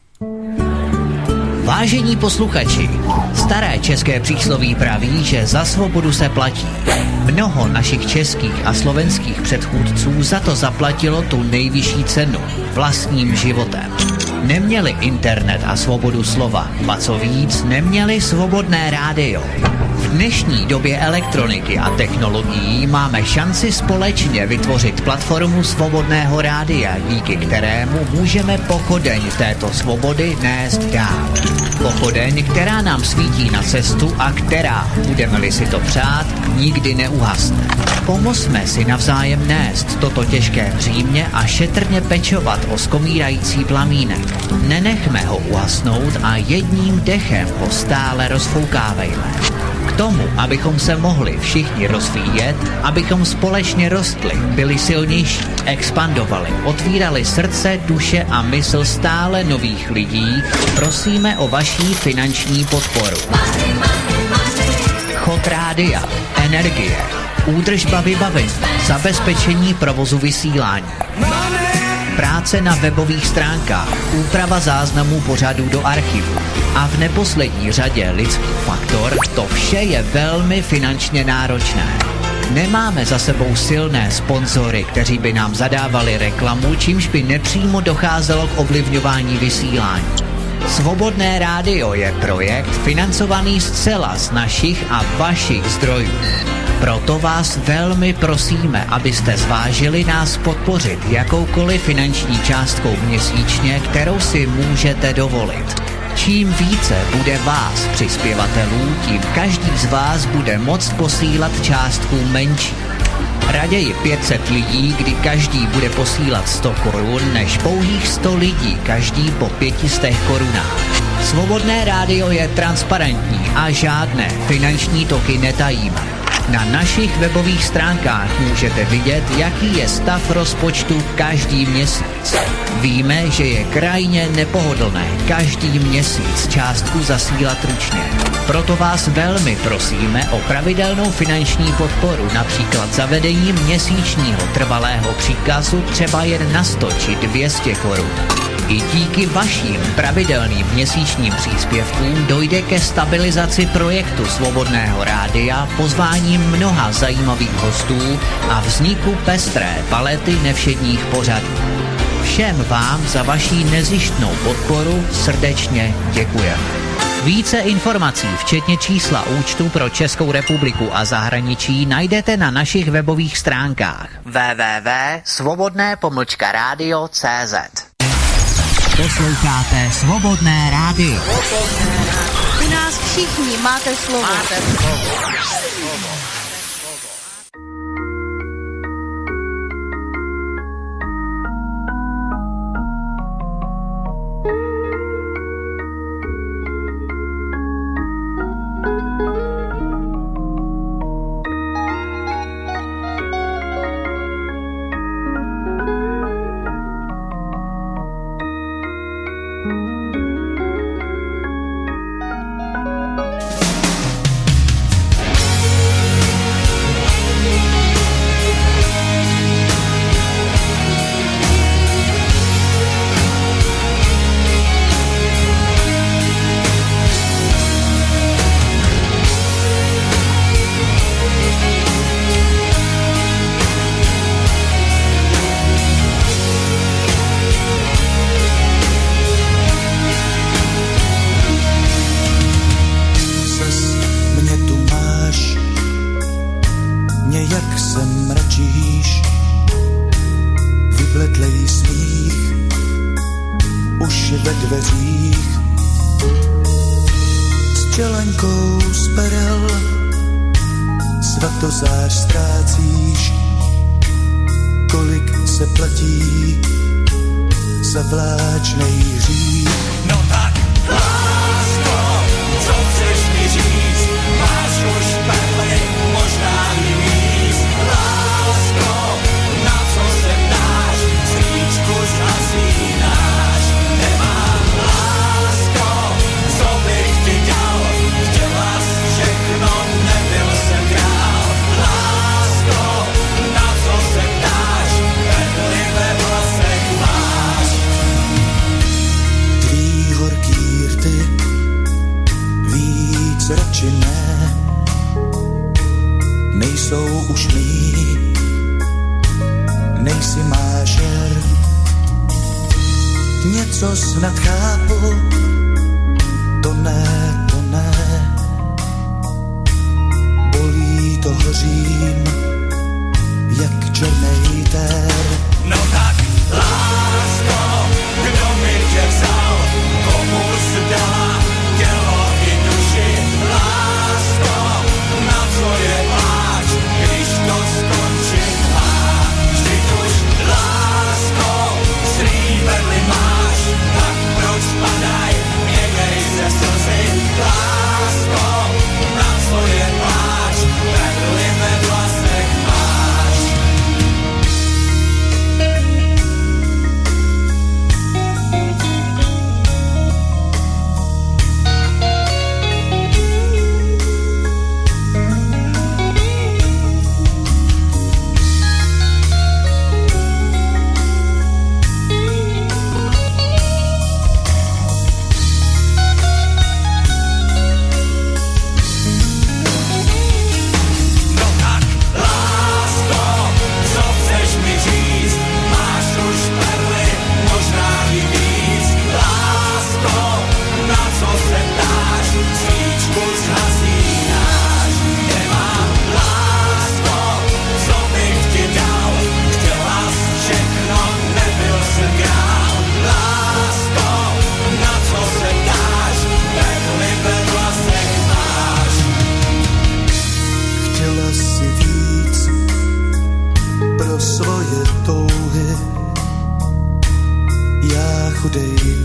Vážení posluchači, staré české přísloví praví, že za svobodu se platí. Mnoho našich českých a slovenských předchůdců za to zaplatilo tu nejvyšší cenu, vlastním životem. Neměli internet a svobodu slova, ba co víc, neměli svobodné rádio. V dnešní době elektroniky a technologií máme šanci společně vytvořit platformu Svobodného rádia, díky kterému můžeme pochodeň této svobody nést dál. Pochodeň, která nám svítí na cestu a která, budeme-li si to přát, nikdy neuhasne. Pomozme si navzájem nést toto těžké břímě a šetrně pečovat o skomírající plamínek. Nenechme ho uhasnout a jedním dechem ho stále rozfoukávejme. K tomu, abychom se mohli všichni rozvíjet, abychom společně rostli, byli silnější, expandovali, otvírali srdce, duše a mysl stále nových lidí, prosíme o vaší finanční podporu. Chod rádia, energie, údržba vybavení, zabezpečení provozu vysílání. Práce na webových stránkách, úprava záznamů pořadů do archivu a v neposlední řadě lidský faktor, to vše je velmi finančně náročné. Nemáme za sebou silné sponzory, kteří by nám zadávali reklamu, čímž by nepřímo docházelo k ovlivňování vysílání. Svobodné rádio je projekt financovaný zcela z našich a vašich zdrojů. Proto vás velmi prosíme, abyste zvážili nás podpořit jakoukoliv finanční částkou měsíčně, kterou si můžete dovolit. Čím více bude vás přispěvatelů, tím každý z vás bude moct posílat částku menší. Raději 500 lidí, kdy každý bude posílat 100 korun, než pouhých 100 lidí, každý po 500 korunách. Svobodné rádio je transparentní a žádné finanční toky netajíme. Na našich webových stránkách můžete vidět, jaký je stav rozpočtu každý měsíc. Víme, že je krajně nepohodlné každý měsíc částku zasílat ručně. Proto vás velmi prosíme o pravidelnou finanční podporu, například zavedením měsíčního trvalého příkazu třeba jen na 100 či 200 korun. I díky vašim pravidelným měsíčním příspěvkům dojde ke stabilizaci projektu Svobodného rádia, pozváním mnoha zajímavých hostů a vzniku pestré palety nevšedních pořadů. Všem vám za vaši nezištnou podporu srdečně děkujeme. Více informací, včetně čísla účtu pro Českou republiku a zahraničí, najdete na našich webových stránkách www.svobodné-radio.cz. Posloucháte Svobodné rádio. U nás všichni máte slovo.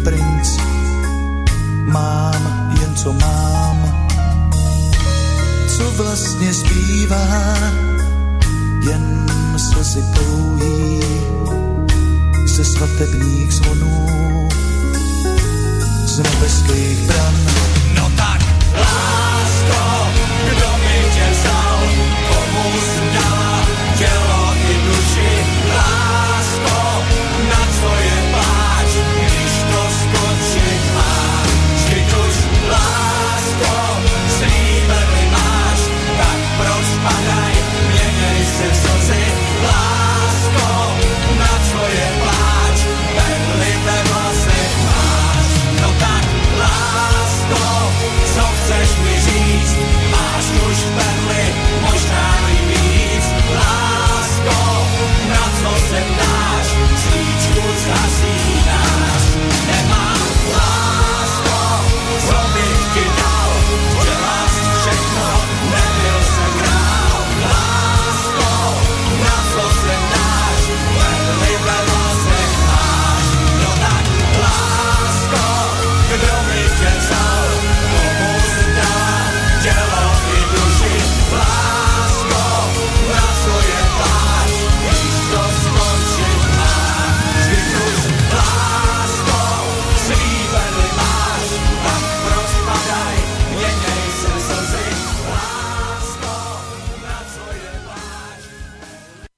princ. Mám jen co mám, co vlastně zbývá, jen slzy pouhý ze svatebních zvonů, z nebeských práv.